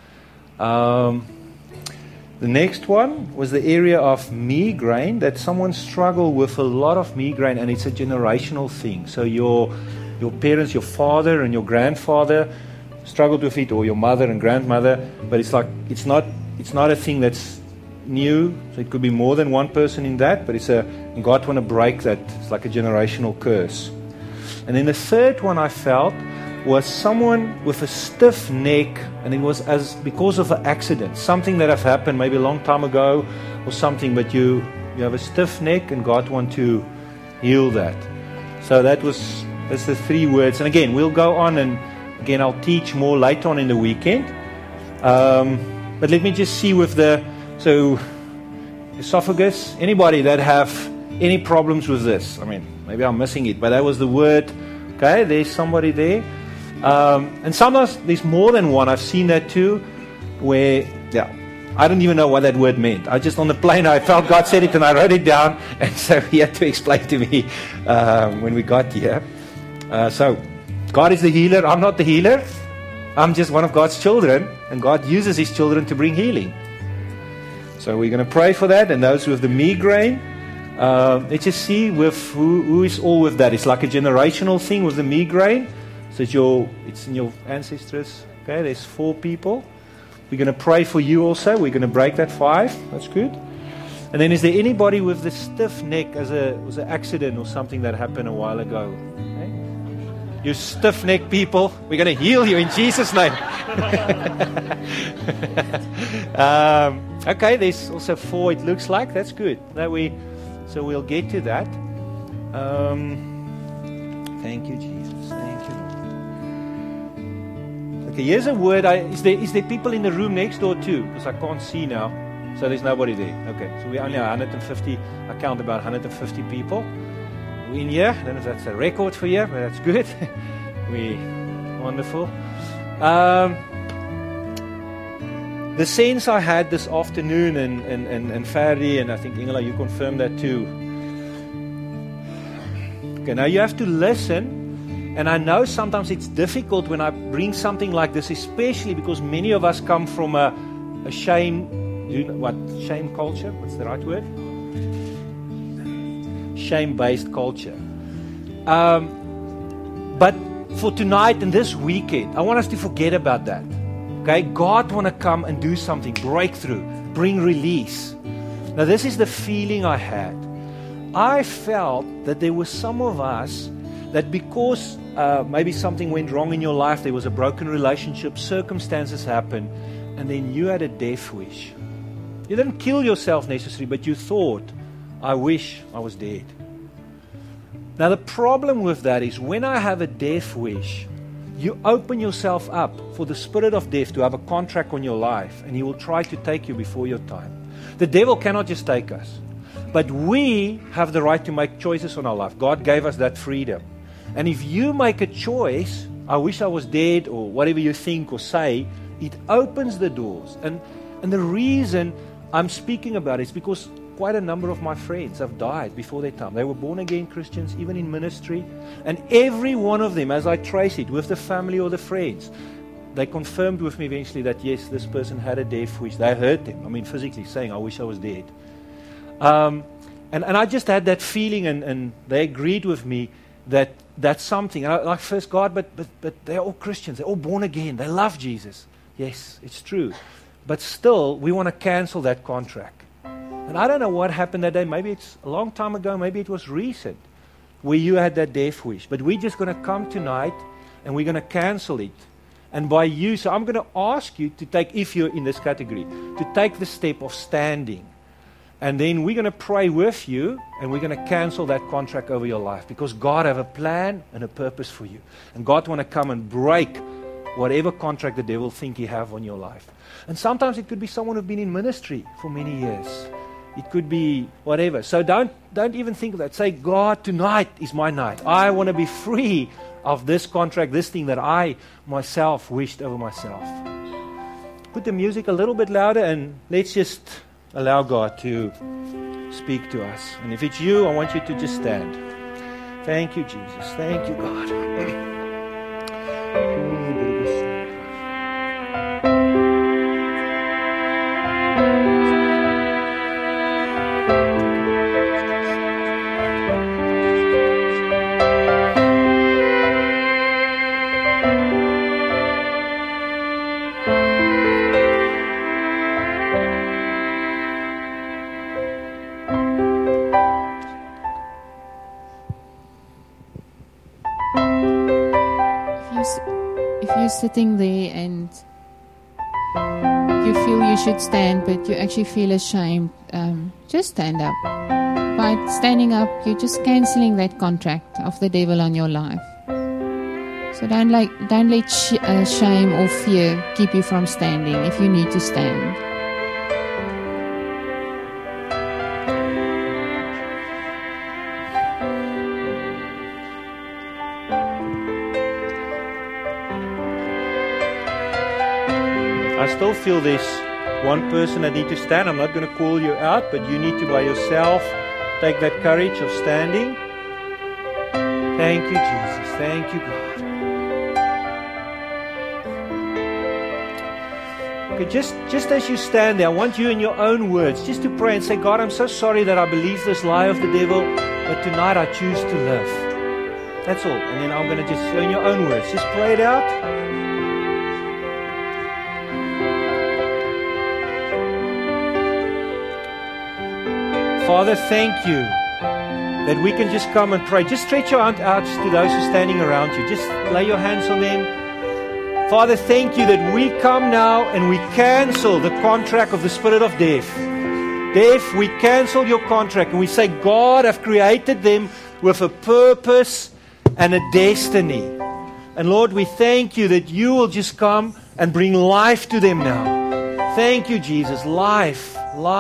The next one was the area of migraine, that someone struggled with a lot of migraine, and it's a generational thing. So your parents, your father and your grandfather struggled with it, or your mother and grandmother, but it's not a thing that's new. So it could be more than one person in that, but and God want to break that. It's like a generational curse. And then the third one I felt was someone with a stiff neck, and it was because of an accident, something that have happened maybe a long time ago or something, but you have a stiff neck and God want to heal that. So that's the 3 words. And again, we'll go on, and again I'll teach more later on in the weekend. But let me just see with so esophagus, anybody that have any problems with this? I mean, maybe I'm missing it, but that was the word. Okay, there's somebody there. And sometimes there's more than one. I've seen that too, where, I don't even know what that word meant. I just, on the plane, I felt God said it and I wrote it down. And so He had to explain to me when we got here. So, God is the healer. I'm not the healer. I'm just one of God's children. And God uses His children to bring healing. So we're going to pray for that. And those with the migraine, let's just see with who is all with that. It's like a generational thing with the migraine. So it's in your ancestors. Okay, there's 4 people. We're going to pray for you also. We're going to break that 5. That's good. And then is there anybody with the stiff neck was an accident or something that happened a while ago? Okay? You stiff neck people, we're going to heal you in Jesus' name. Okay, there's also 4 it looks like. That's good. So we'll get to that. Thank you, Jesus. Thank you, Lord. Okay, here's a word. Is there people in the room next door too? Because I can't see now. So there's nobody there. Okay, so we only have 150. I count about 150 people. We're in here. I don't know if that's a record for you, but that's good. Wonderful. The sense I had this afternoon, and Ferdi, and I think Ingela, you confirmed that too. Okay, now you have to listen, and I know sometimes it's difficult when I bring something like this, especially because many of us come from a shame culture? What's the right word? Shame-based culture. But for tonight and this weekend, I want us to forget about that. Okay, God want to come and do something, breakthrough, bring release. Now this is the feeling I had. I felt that there were some of us that because maybe something went wrong in your life, there was a broken relationship, circumstances happened, and then you had a death wish. You didn't kill yourself necessarily, but you thought, I wish I was dead. Now the problem with that is when I have a death wish, you open yourself up for the spirit of death to have a contract on your life, and he will try to take you before your time. The devil cannot just take us, but we have the right to make choices on our life. God gave us that freedom. And if you make a choice, I wish I was dead, or whatever you think or say, it opens the doors. And the reason I'm speaking about it is because quite a number of my friends have died before their time. They were born again Christians, even in ministry. And every one of them, as I trace it with the family or the friends, they confirmed with me eventually that yes, this person had a death wish. They heard them, physically saying, I wish I was dead. And I just had that feeling, and they agreed with me that that's something. And I like, first, God, but they're all Christians. They're all born again. They love Jesus. Yes, it's true. But still, we want to cancel that contract. And I don't know what happened that day. Maybe it's a long time ago. Maybe it was recent where you had that death wish. But we're just going to come tonight and we're going to cancel it. And by you, so I'm going to ask you to take, if you're in this category, to take the step of standing. And then we're going to pray with you and we're going to cancel that contract over your life. Because God have a plan and a purpose for you. And God want to come and break whatever contract the devil think he have on your life. And sometimes it could be someone who's been in ministry for many years. It could be whatever. So don't even think of that. Say, God, tonight is my night. I want to be free of this contract, this thing that I myself wished over myself. Put the music a little bit louder and let's just allow God to speak to us. And if it's you, I want you to just stand. Thank you, Jesus. Thank you, God. Sitting there and you feel you should stand, but you actually feel ashamed, just stand up. By standing up, you're just cancelling that contract of the devil on your life. So don't let shame or fear keep you from standing if you need to stand. I still feel there's one person that needs to stand. I'm not going to call you out, but you need to by yourself take that courage of standing. Thank you, Jesus. Thank you, God. Okay, just as you stand there, I want you in your own words just to pray and say, God, I'm so sorry that I believe this lie of the devil, but tonight I choose to live. That's all. And then I'm going to just, in your own words, just pray it out. Father, thank you that we can just come and pray. Just stretch your hand out to those who are standing around you. Just lay your hands on them. Father, thank you that we come now and we cancel the contract of the spirit of death. Death, we cancel your contract and we say, God, I've created them with a purpose and a destiny. And Lord, we thank you that you will just come and bring life to them now. Thank you, Jesus. Life.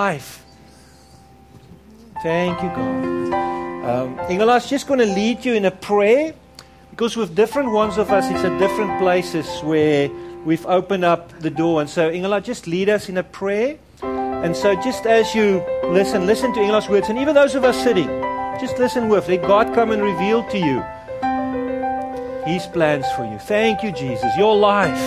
Thank you, God. Ingela's just going to lead you in a prayer, because with different ones of us, it's at different places where we've opened up the door. And so, Ingela, just lead us in a prayer. And so just as you listen to Ingela's words, and even those of us sitting, just listen with. Let God come and reveal to you His plans for you. Thank you, Jesus. Your life.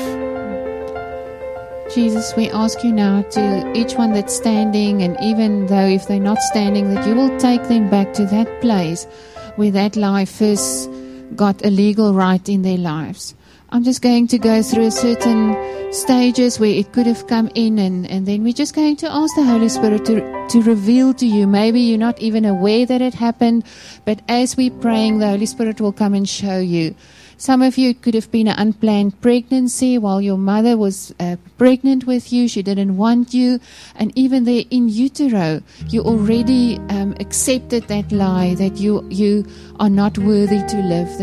Jesus, we ask you now to each one that's standing, and even though if they're not standing, that you will take them back to that place where that lie first got a legal right in their lives. I'm just going to go through certain stages where it could have come in, and then we're just going to ask the Holy Spirit to reveal to you. Maybe you're not even aware that it happened, but as we're praying, the Holy Spirit will come and show you. Some of you, it could have been an unplanned pregnancy while your mother was pregnant with you. She didn't want you. And even there in utero, you already accepted that lie that you are not worthy to live,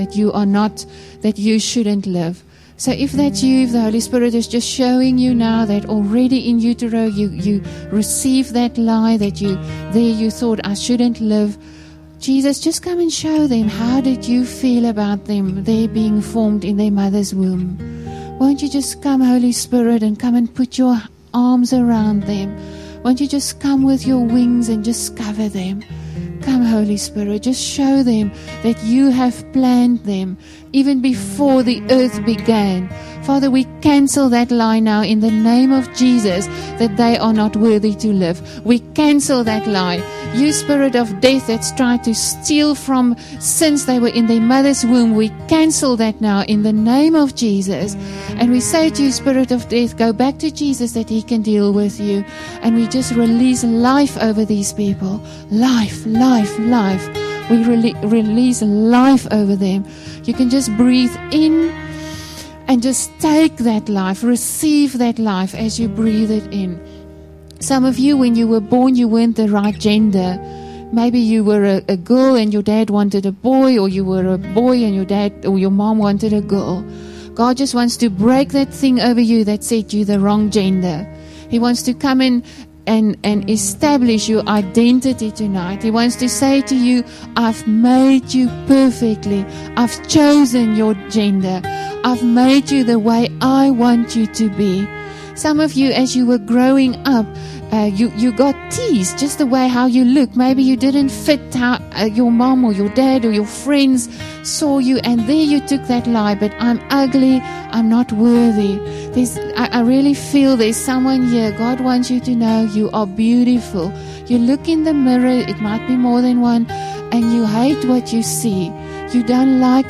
that you shouldn't live. So if that's you, if the Holy Spirit is just showing you now that already in utero you received that lie, that you thought, I shouldn't live, Jesus, just come and show them, how did you feel about them, they being formed in their mother's womb? Won't you just come, Holy Spirit, and come and put your arms around them? Won't you just come with your wings and just cover them? Come, Holy Spirit, just show them that you have planned them even before the earth began. Father, we cancel that lie now in the name of Jesus, that they are not worthy to live. We cancel that lie. You spirit of death that's tried to steal from since they were in their mother's womb, we cancel that now in the name of Jesus. And we say to you, spirit of death, go back to Jesus that He can deal with you. And we just release life over these people. Life, life, life. We release life over them. You can just breathe in and just take that life, receive that life as you breathe it in. Some of you, when you were born, you weren't the right gender. Maybe you were a girl and your dad wanted a boy, or you were a boy and your dad or your mom wanted a girl. God just wants to break that thing over you that said you the wrong gender. He wants to come in and establish your identity tonight. He wants to say to you, I've made you perfectly. I've chosen your gender. I've made you the way I want you to be. Some of you, as you were growing up, you got teased just the way how you look. Maybe you didn't fit how your mom or your dad or your friends saw you, and there you took that lie, but I'm ugly, I'm not worthy. I really feel there's someone here. God wants you to know you are beautiful. You look in the mirror, it might be more than one, and you hate what you see. You don't like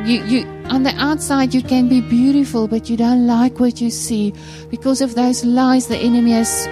on the outside you can be beautiful, but you don't like what you see because of those lies the enemy has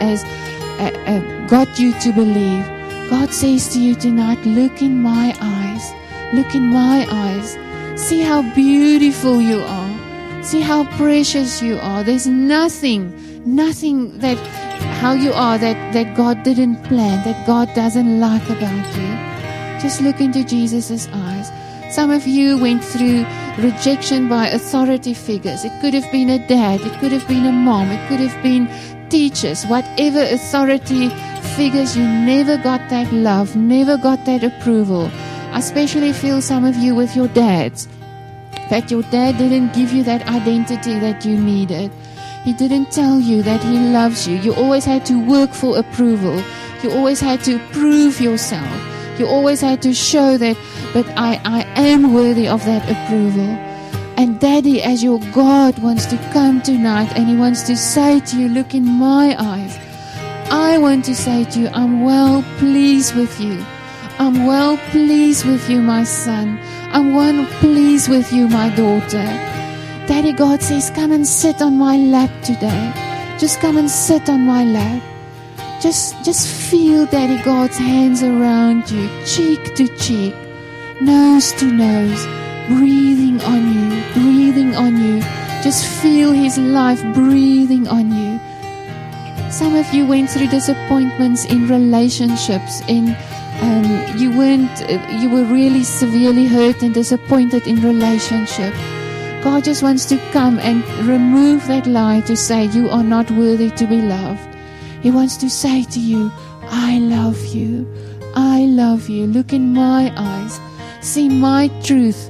got you to believe. God says to you tonight, look in my eyes. Look in my eyes. See how beautiful you are. See how precious you are. There's nothing that how you are that God didn't plan, that God doesn't like about you. Just look into Jesus' eyes. Some of you went through rejection by authority figures. It could have been a dad, it could have been a mom, it could have been teachers, whatever authority figures. You never got that love, never got that approval. I especially feel some of you with your dads, that your dad didn't give you that identity that you needed. He didn't tell you that he loves you. You always had to work for approval. You always had to prove yourself. You always had to show that, but I am worthy of that approval. And Daddy, as your God, wants to come tonight and He wants to say to you, look in my eyes. I want to say to you, I'm well pleased with you. I'm well pleased with you, my son. I'm well pleased with you, my daughter. Daddy God says, come and sit on my lap today. Just come and sit on my lap. Just feel Daddy God's hands around you, cheek to cheek, nose to nose, breathing on you. Just feel His life breathing on you. Some of you went through disappointments in relationships, you were really severely hurt and disappointed in relationship. God just wants to come and remove that lie to say you are not worthy to be loved. He wants to say to you, I love you. I love you. Look in my eyes. See my truth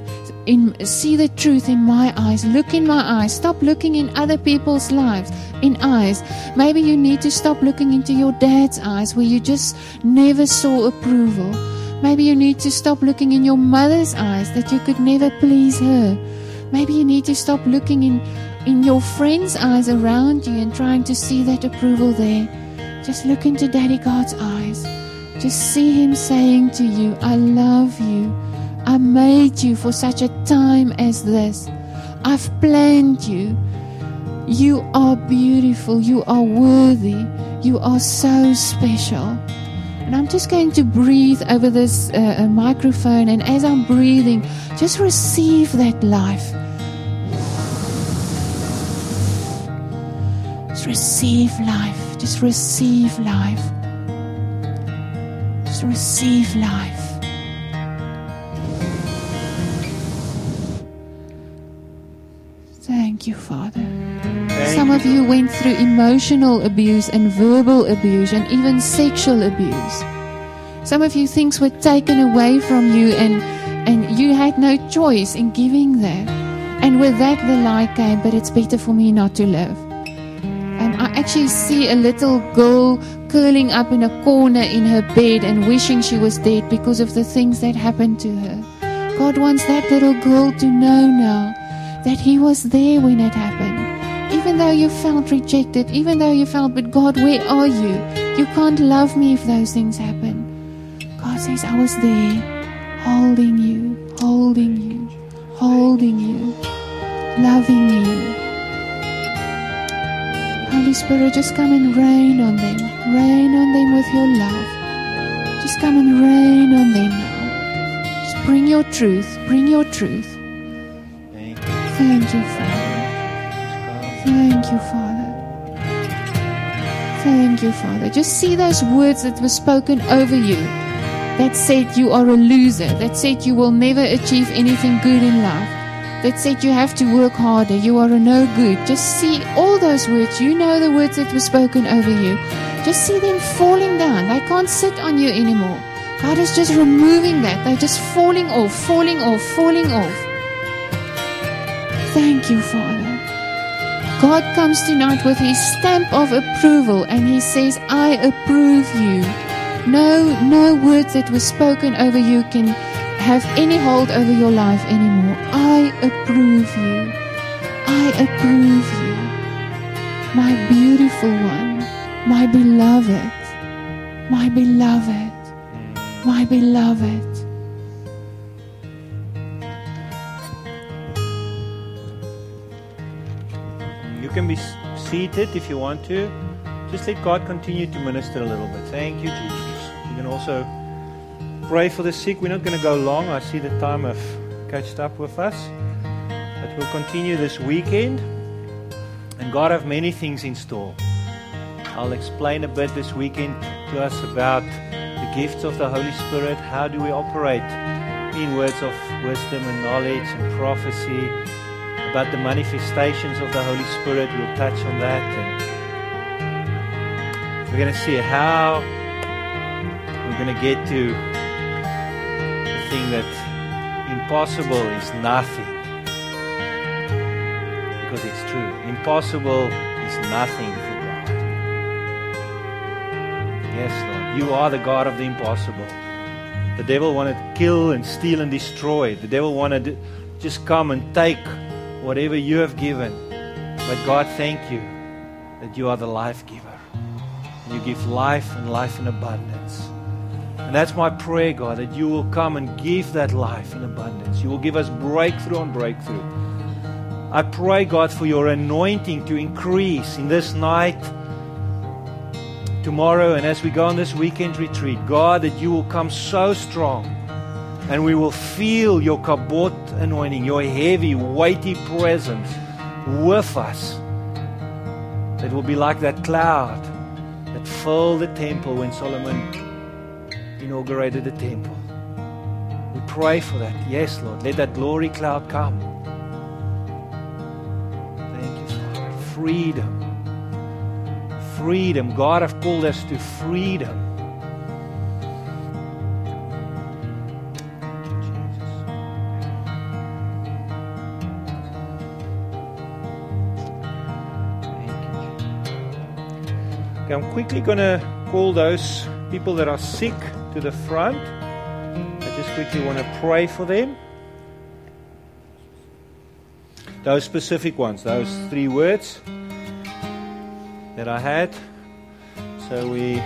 see the truth in my eyes. Look in my eyes. Stop looking in other people's lives, in eyes. Maybe you need to stop looking into your dad's eyes where you just never saw approval. Maybe you need to stop looking in your mother's eyes that you could never please her. Maybe you need to stop looking in your friends' eyes around you and trying to see that approval there. Just look into Daddy God's eyes. Just see Him saying to you, I love you. I made you for such a time as this. I've planned you. You are beautiful. You are worthy. You are so special. And I'm just going to breathe over this microphone. And as I'm breathing, just receive that life. Just receive life. Just receive life. Just receive life. Thank you, Father. Some of you went through emotional abuse and verbal abuse and even sexual abuse. Some of you, things were taken away from you and you had no choice in giving that. And with that the lie came, but it's better for me not to live. I actually see a little girl curling up in a corner in her bed and wishing she was dead because of the things that happened to her. God wants that little girl to know now that He was there when it happened. Even though you felt rejected, even though you felt, but God, where are you? You can't love me if those things happen. God says, I was there, holding you, holding you, holding you, loving you. Holy Spirit, just come and rain on them. Rain on them with your love. Just come and rain on them now. Just bring your truth. Bring your truth. Thank you, Father. Thank you, Father. Thank you, Father. Just see those words that were spoken over you that said you are a loser, that said you will never achieve anything good in life, that said you have to work harder, you are a no good. Just see all those words. You know the words that were spoken over you. Just see them falling down. They can't sit on you anymore. God is just removing that. They're just falling off, falling off, falling off. Thank you, Father. God comes tonight with His stamp of approval and He says, I approve you. No words that were spoken over you can have any hold over your life anymore. I approve you. I approve you. My beautiful one, my beloved, my beloved, my beloved. You can be seated if you want to. Just let God continue to minister a little bit. Thank you, Jesus. You can also pray for the sick. We're not going to go long. I see the time have catched up with us. But we'll continue this weekend. And God have many things in store. I'll explain a bit this weekend to us about the gifts of the Holy Spirit. How do we operate in words of wisdom and knowledge and prophecy? About the manifestations of the Holy Spirit, we'll touch on that, and we're going to see how we're going to get to the thing that impossible is nothing, because it's true. Impossible is nothing for God. Yes, Lord, you are the God of the impossible. The devil wanted to kill and steal and destroy. The devil wanted to just come and take whatever you have given. But God, thank you that you are the life giver. You give life and life in abundance. And that's my prayer, God, that you will come and give that life in abundance. You will give us breakthrough on breakthrough. I pray, God, for your anointing to increase in this night, tomorrow, and as we go on this weekend retreat. God, that you will come so strong. And we will feel your kabot anointing, your heavy, weighty presence with us. It will be like that cloud that filled the temple when Solomon inaugurated the temple. We pray for that. Yes, Lord. Let that glory cloud come. Thank you, Father. Freedom. Freedom. God has called us to freedom. Okay, I'm quickly going to call those people that are sick to the front. I just quickly want to pray for them. Those specific ones, those 3 words that I had. So we...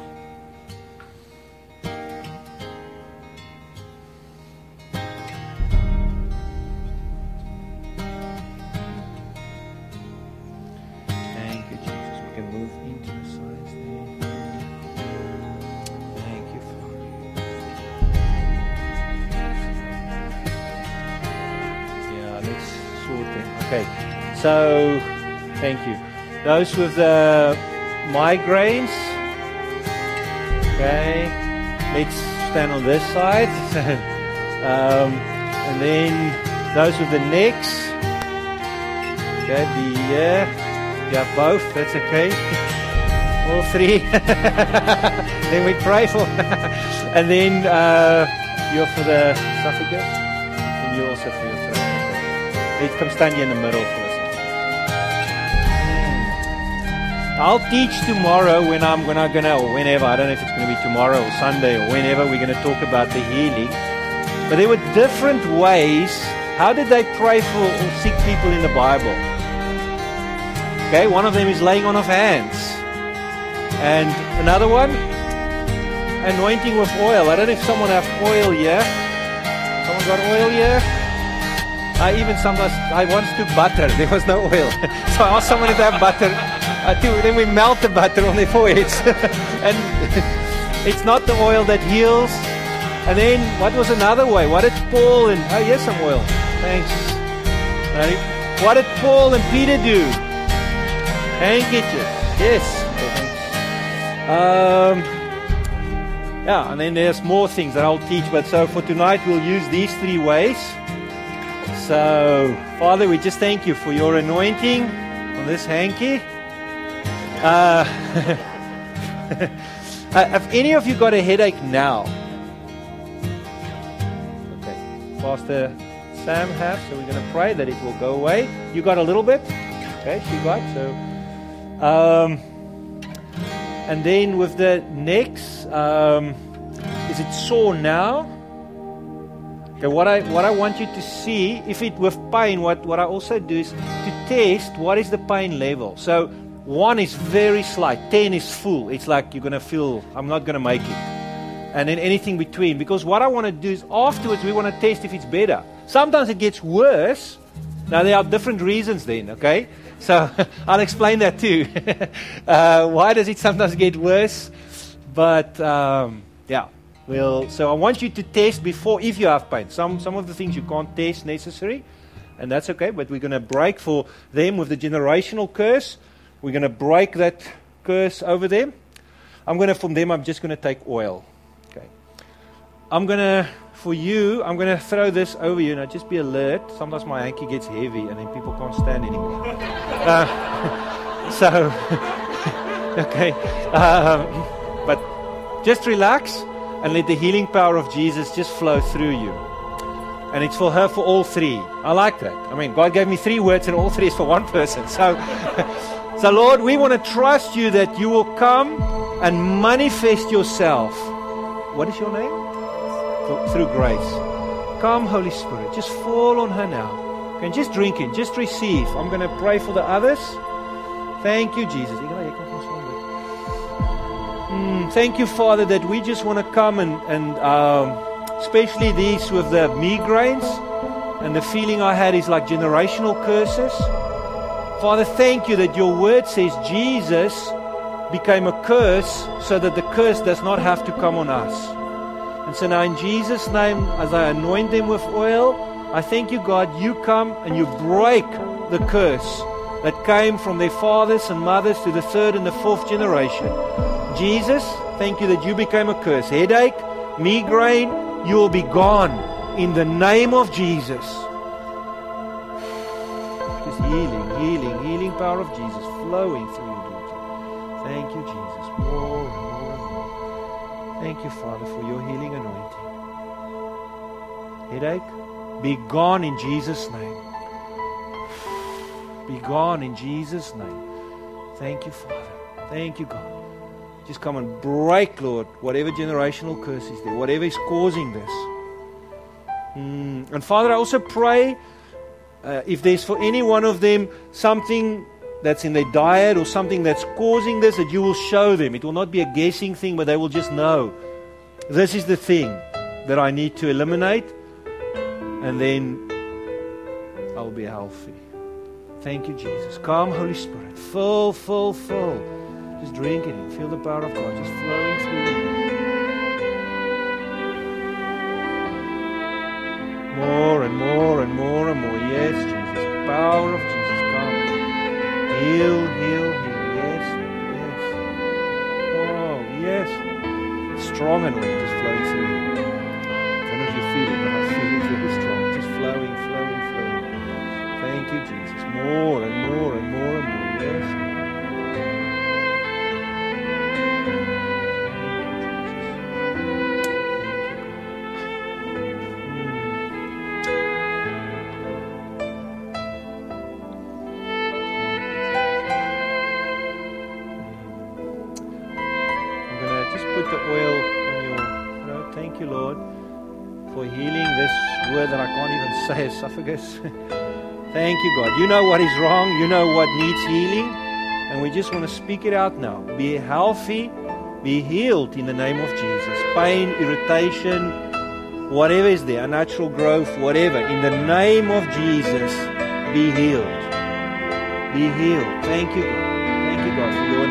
Thank you, Jesus. We can move into the sides there. Thank you, Father. Yeah, let's sort them. Okay, so thank you. Those with the migraines. Okay, let's stand on this side. And then those with the necks. Okay, you have both, that's okay. All 3. Then we pray for. And then you're for the esophagus. And you also for your throat. Okay. Let's come stand here in the middle for us. I'll teach tomorrow or whenever, I don't know if it's going to be tomorrow or Sunday or whenever, we're going to talk about the healing. But there were different ways. How did they pray for sick people in the Bible? Okay, one of them is laying on of hands. And another one, anointing with oil. I don't know if someone has oil here. Someone got oil here? I once took butter. There was no oil. So I asked someone if they have butter. Then we melt the butter on their foreheads. And it's not the oil that heals. And then, what was another way? What did Paul and... Oh, here's some oil. Thanks. What did Paul and Peter do? Handkerchief. Yes. Yeah, and then there's more things that I'll teach. But so for tonight, we'll use these 3 ways. So, Father, we just thank you for your anointing on this hanky. Have any of you got a headache now? Okay. Pastor Sam has, so we're going to pray that it will go away. You got a little bit? Okay, she got. So, and then with the necks, is it sore now? Okay, what I want you to see, if it with pain, what I also do is to test what is the pain level. So 1 is very slight, 10 is full. It's like you're going to feel, I'm not going to make it. And then anything between. Because what I want to do is afterwards we want to test if it's better. Sometimes it gets worse. Now there are different reasons then, okay? So I'll explain that too. Why does it sometimes get worse? But yeah. Well, so I want you to test before, if you have pain. Some of the things you can't test necessary, and that's okay. But we're going to break for them with the generational curse. We're going to break that curse over them. From them, I'm just going to take oil. Okay. For you, I'm going to throw this over you. Now, just be alert. Sometimes my hanky gets heavy, and then people can't stand anymore. Okay. But just relax. And let the healing power of Jesus just flow through you. And it's for her, for all 3. I like that. I mean, God gave me 3 words and all 3 is for one person. So, Lord, we want to trust you that you will come and manifest yourself. What is your name? Through grace. Come, Holy Spirit. Just fall on her now. And just drink it. Just receive. I'm going to pray for the others. Thank you, Jesus. Thank you, Father, that we just want to come and especially these with the migraines, and the feeling I had is like generational curses. Father, thank you that your word says Jesus became a curse so that the curse does not have to come on us. And so now in Jesus' name, as I anoint them with oil, I thank you, God, you come and you break the curse that came from their fathers and mothers to the 3rd and the 4th generation. Jesus, thank you that you became a curse. Headache, migraine, you will be gone in the name of Jesus. Just healing power of Jesus flowing through your daughter. Thank you, Jesus. More and more and more. Thank you, Father, for your healing anointing. Headache, be gone in Jesus' name. Be gone in Jesus' name. Thank you, Father. Thank you, God. Just come and break, Lord, whatever generational curse is there, whatever is causing this. And Father, I also pray if there's for any one of them something that's in their diet or something that's causing this, that you will show them. It will not be a guessing thing, but they will just know this is the thing that I need to eliminate, and then I'll be healthy. Thank you, Jesus. Come, Holy Spirit. Fill, fill, fill. Just drink it in. Feel the power of God just flowing through you. More and more and more and more. Yes, Jesus. Power of Jesus. Come. Heal, heal, heal. Yes, yes. Oh, yes. Strong anointing just flowing through you. I don't know if you feel it, but I feel it very strong. Just flowing, flowing, flowing. Thank you, Jesus. More and more and more and more. Yes. Say esophagus. Thank you, God. You know what is wrong. You know what needs healing. And we just want to speak it out now. Be healthy. Be healed in the name of Jesus. Pain, irritation, whatever is there, unnatural growth, whatever. In the name of Jesus, be healed. Be healed. Thank you, God. Thank you, God, for your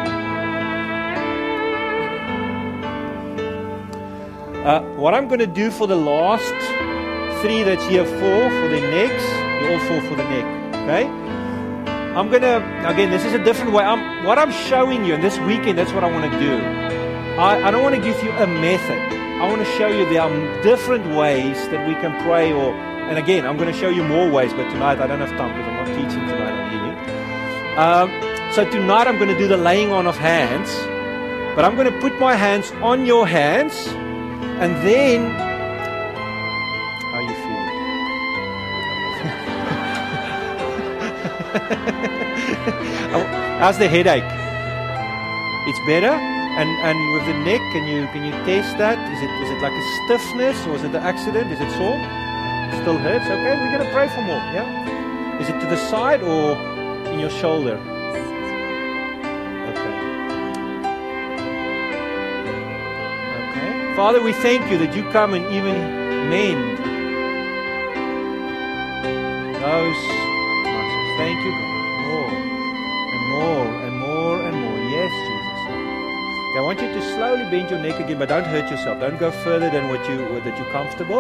anointing. What I'm going to do for the last 3 that's here, 4 for the necks. You all 4 for the neck. Okay? I'm going to, again, this is a different way. What I'm showing you, and this weekend, that's what I want to do. I don't want to give you a method. I want to show you there are different ways that we can pray. And again, I'm going to show you more ways, but tonight I don't have time because I'm not teaching tonight, I'm healing. So tonight I'm going to do the laying on of hands. But I'm going to put my hands on your hands, and then how's the headache? It's better, and with the neck, can you test that? Is it like a stiffness, or is it the accident? Is it sore? Still hurts? Okay, we're gonna pray for more. Yeah. Is it to the side or in your shoulder? Okay. Okay. Father, we thank you that you come and even mend those. Thank you, God. More and more and more and more. Yes, Jesus. Okay, I want you to slowly bend your neck again, but don't hurt yourself. Don't go further than that you're comfortable.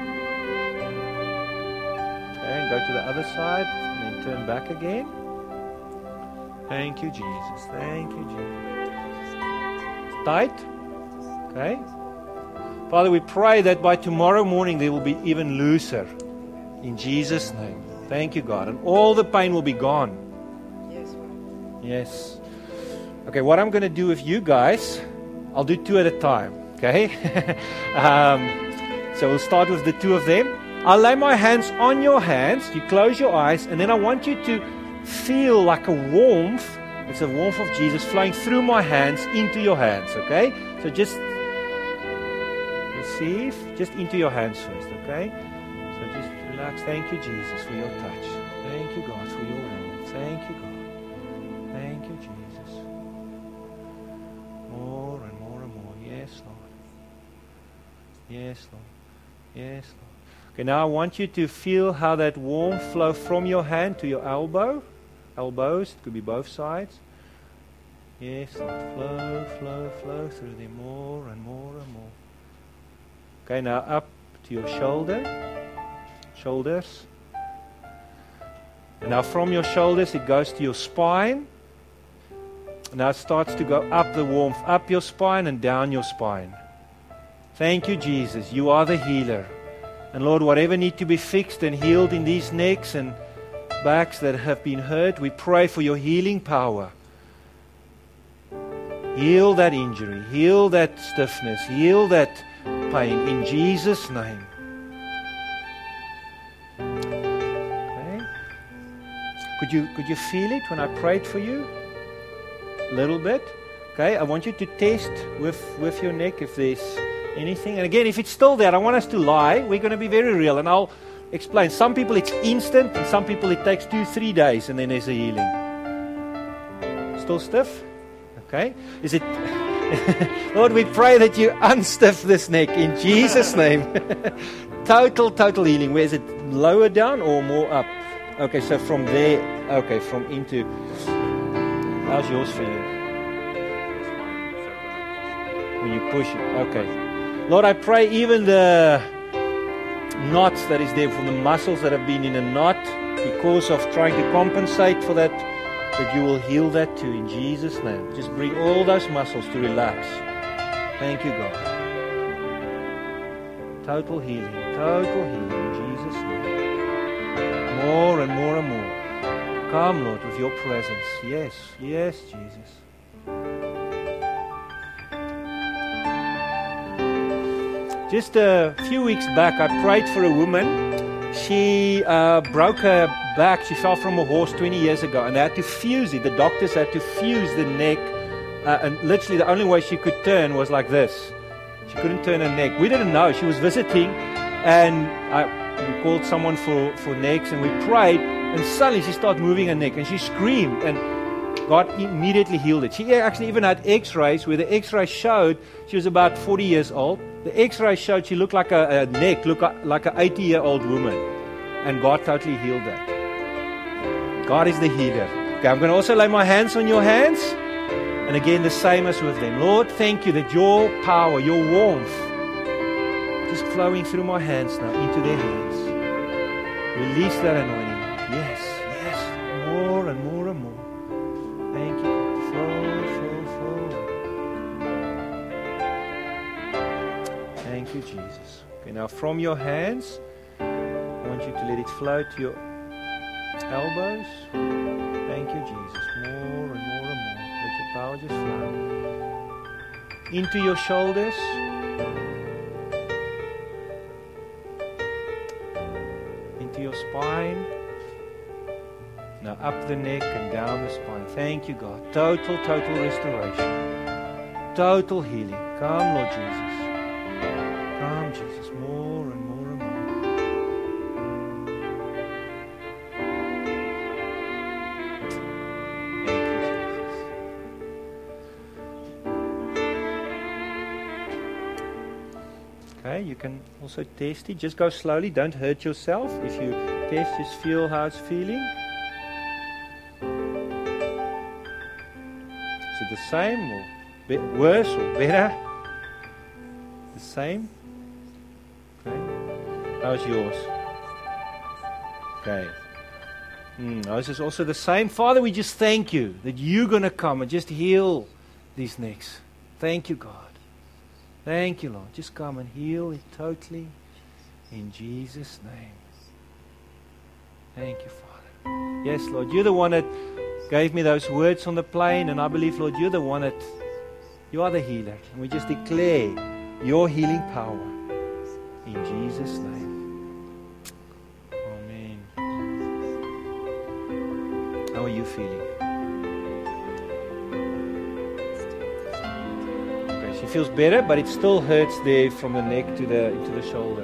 Okay, and go to the other side, and then turn back again. Thank you, Jesus. Thank you, Jesus. Tight. Okay. Father, we pray that by tomorrow morning they will be even looser. In Jesus' name. Thank you, God. And all the pain will be gone. Yes. Yes. Okay, what I'm going to do with you guys, I'll do 2 at a time. Okay? So we'll start with the 2 of them. I'll lay my hands on your hands. You close your eyes, and then I want you to feel like a warmth. It's a warmth of Jesus flowing through my hands into your hands. Okay? So just receive, just into your hands first. Okay? So just relax. Thank you, Jesus, for your touch. Thank you, God, for your warmth. Thank you, God. Thank you, Jesus. More and more and more. Yes, Lord. Yes, Lord. Yes, Lord. Okay, now I want you to feel how that warmth flow from your hand to your elbows. It could be both sides. Yes, Lord. Flow, flow, flow through them more and more and more. Okay, now up to your shoulders. And now from your shoulders it goes to your spine. And now it starts to go up the warmth, up your spine and down your spine. Thank you, Jesus. You are the healer. And Lord, whatever need to be fixed and healed in these necks and backs that have been hurt, we pray for your healing power. Heal that injury, heal that stiffness, heal that pain in Jesus' name. Okay. Could you feel it when I prayed for you? A little bit. Okay, I want you to test with your neck if there's anything. And again, if it's still there, I want us to lie. We're going to be very real, and I'll explain. Some people it's instant, and some people it takes 2-3 days, and then there's a healing. Still stiff? Okay. Is it? Lord, we pray that you unstiff this neck in Jesus' name. Total healing. Where is it? Lower down or more up? Okay, so from there. Okay, from into. How's yours feeling? When you push it. Okay. Lord, I pray even the knots that is there from the muscles that have been in a knot because of trying to compensate for that you will heal that too in Jesus' name. Just bring all those muscles to relax. Thank you, God. Total healing in Jesus' name. More and more and more. Come, Lord, with your presence. Yes, Jesus. Just a few weeks back, I prayed for a woman. She broke her back. She fell from a horse 20 years ago, and they had to fuse it. The doctors had to fuse the neck, and literally the only way she could turn was like this. She couldn't turn her neck. We didn't know. She was visiting, and we called someone for necks, and we prayed, and suddenly she started moving her neck, and she screamed, and God immediately healed it. She actually even had x-rays, where the x-ray showed she was about 40 years old. The x-ray showed she looked like a neck, looked like an 80-year-old woman. And God totally healed that. God is the healer. Okay, I'm going to also lay my hands on your hands. And again, the same as with them. Lord, thank you that your power, your warmth, just flowing through my hands now into their hands. Release that anointing. Yes. More and more and more. Thank you. Flow. Thank you, Jesus. Okay, now from your hands, I want you to let it flow to your elbows. Thank you, Jesus. More and more and more. Let your power just flow. Into your shoulders. Into your spine. Now up the neck and down the spine. Thank you, God. Total restoration. Total healing. Come, Lord Jesus. Come, Jesus. More and more and more. Thank you, Jesus. Okay, you can also test it. Just go slowly. Don't hurt yourself. If you test, just feel how it's feeling. Is it the same or worse or better? The same? Okay. How's yours? Okay. Ours is also the same. Father, we just thank you that you're going to come and just heal these necks. Thank you, God. Thank you, Lord. Just come and heal it totally in Jesus' name. Thank you, Father. Yes, Lord, you're the one that gave me those words on the plane, and I believe, Lord, you're the one that, you are the healer. And we just declare your healing power in Jesus' name. Amen. How are you feeling? Okay, she feels better, but it still hurts there from the neck to the shoulder.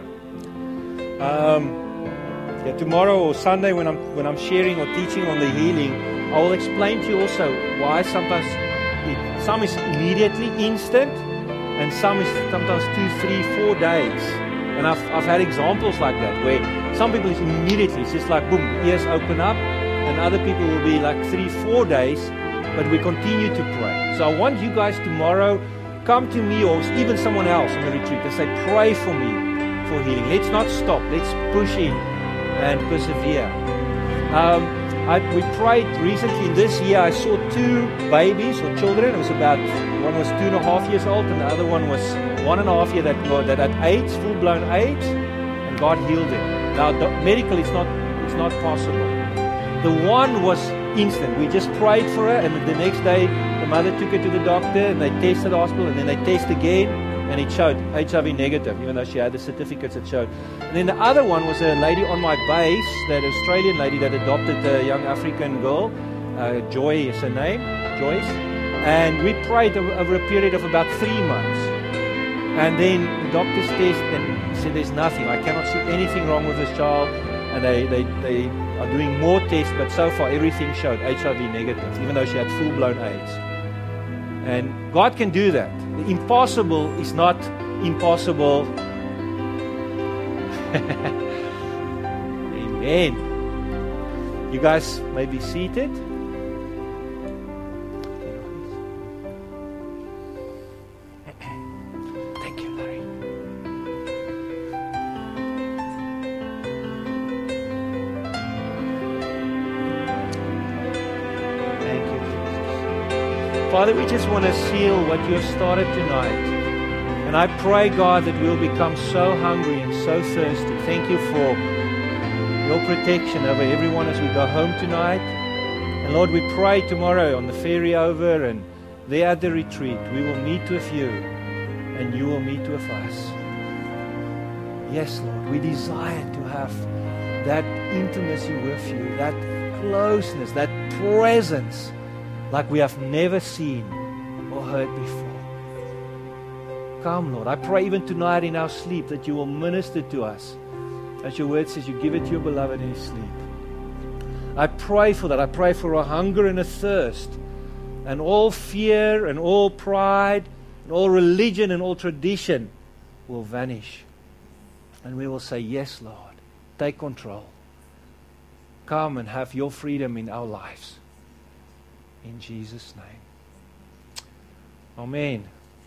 Tomorrow or Sunday when I'm sharing or teaching on the healing, I will explain to you also why sometimes some is immediately instant and some is sometimes 2, 3, 4 days. And I've had examples like that where some people is immediately, it's just like boom, ears open up, and other people will be like 3, 4 days, but we continue to pray. So I want you guys tomorrow, come to me or even someone else on the retreat and say, pray for me for healing. Let's not stop. Let's push in and persevere. We prayed recently this year. I saw 2 babies or children. It was about, one was 2.5 years old and the other one was 1.5 years that had AIDS, full-blown AIDS, and God healed them. Now, medically, it's not possible. The one was instant. We just prayed for her, and the next day, the mother took her to the doctor, and they tested the hospital, and then they test again, and it showed HIV negative, even though she had the certificates that showed. And then the other one was a lady on my base, that Australian lady that adopted a young African girl, Joy is her name, Joyce. And we prayed over a period of about 3 months. And then the doctors tested and said there's nothing. I cannot see anything wrong with this child. And they are doing more tests, but so far everything showed HIV negative, even though she had full-blown AIDS. And God can do that. The impossible is not impossible. Amen. You guys may be seated. Thank you, Larry. Thank you, Jesus. Father, we just want to seal what you have started tonight. And I pray, God, that we'll become so hungry and so thirsty. Thank you for your protection over everyone as we go home tonight. And Lord, we pray tomorrow on the ferry over and there at the retreat, we will meet with you and you will meet with us. Yes, Lord, we desire to have that intimacy with you, that closeness, that presence like we have never seen or heard before. Come, Lord. I pray even tonight in our sleep that you will minister to us. As your word says, you give it to your beloved in his sleep. I pray for that. I pray for a hunger and a thirst. And all fear and all pride and all religion and all tradition will vanish. And we will say, yes, Lord. Take control. Come and have your freedom in our lives. In Jesus' name. Amen.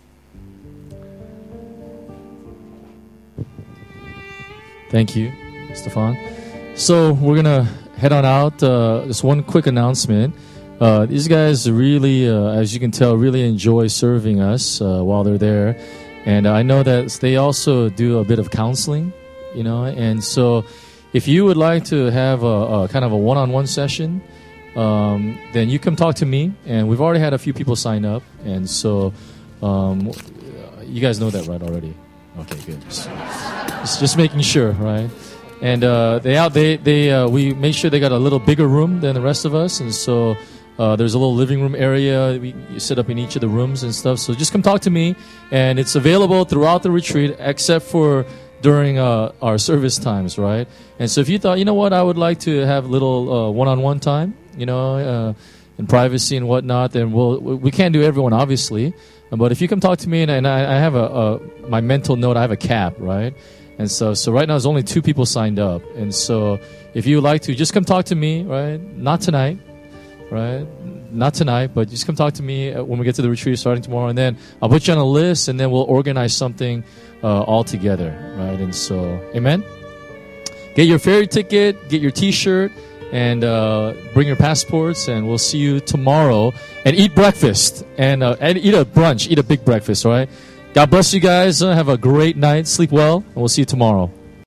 Thank you, Stefan. So we're going to head on out. Just one quick announcement. These guys really, as you can tell, really enjoy serving us while they're there. And I know that they also do a bit of counseling, you know. And so if you would like to have a kind of a one-on-one session, then you come talk to me. And we've already had a few people sign up. And so you guys know that, right, already? Okay, good. Just making sure, right? And we made sure they got a little bigger room than the rest of us, and so there's a little living room area we set up in each of the rooms and stuff. So just come talk to me, and it's available throughout the retreat except for during our service times, right? And so if you thought, you know what, I would like to have a little one-on-one time, you know, in privacy and whatnot, then we can't do everyone, obviously. But if you come talk to me, and I have my mental note, I have a cap, right? And so right now there's only 2 people signed up. And so if you would like to, just come talk to me, right? Not tonight, right? Not tonight, but just come talk to me when we get to the retreat starting tomorrow. And then I'll put you on a list, and then we'll organize something all together, right? And so, amen? Get your ferry ticket, get your T-shirt, and bring your passports, and we'll see you tomorrow. And eat breakfast, and eat a brunch, eat a big breakfast, all right? God bless you guys. Have a great night. Sleep well, and we'll see you tomorrow.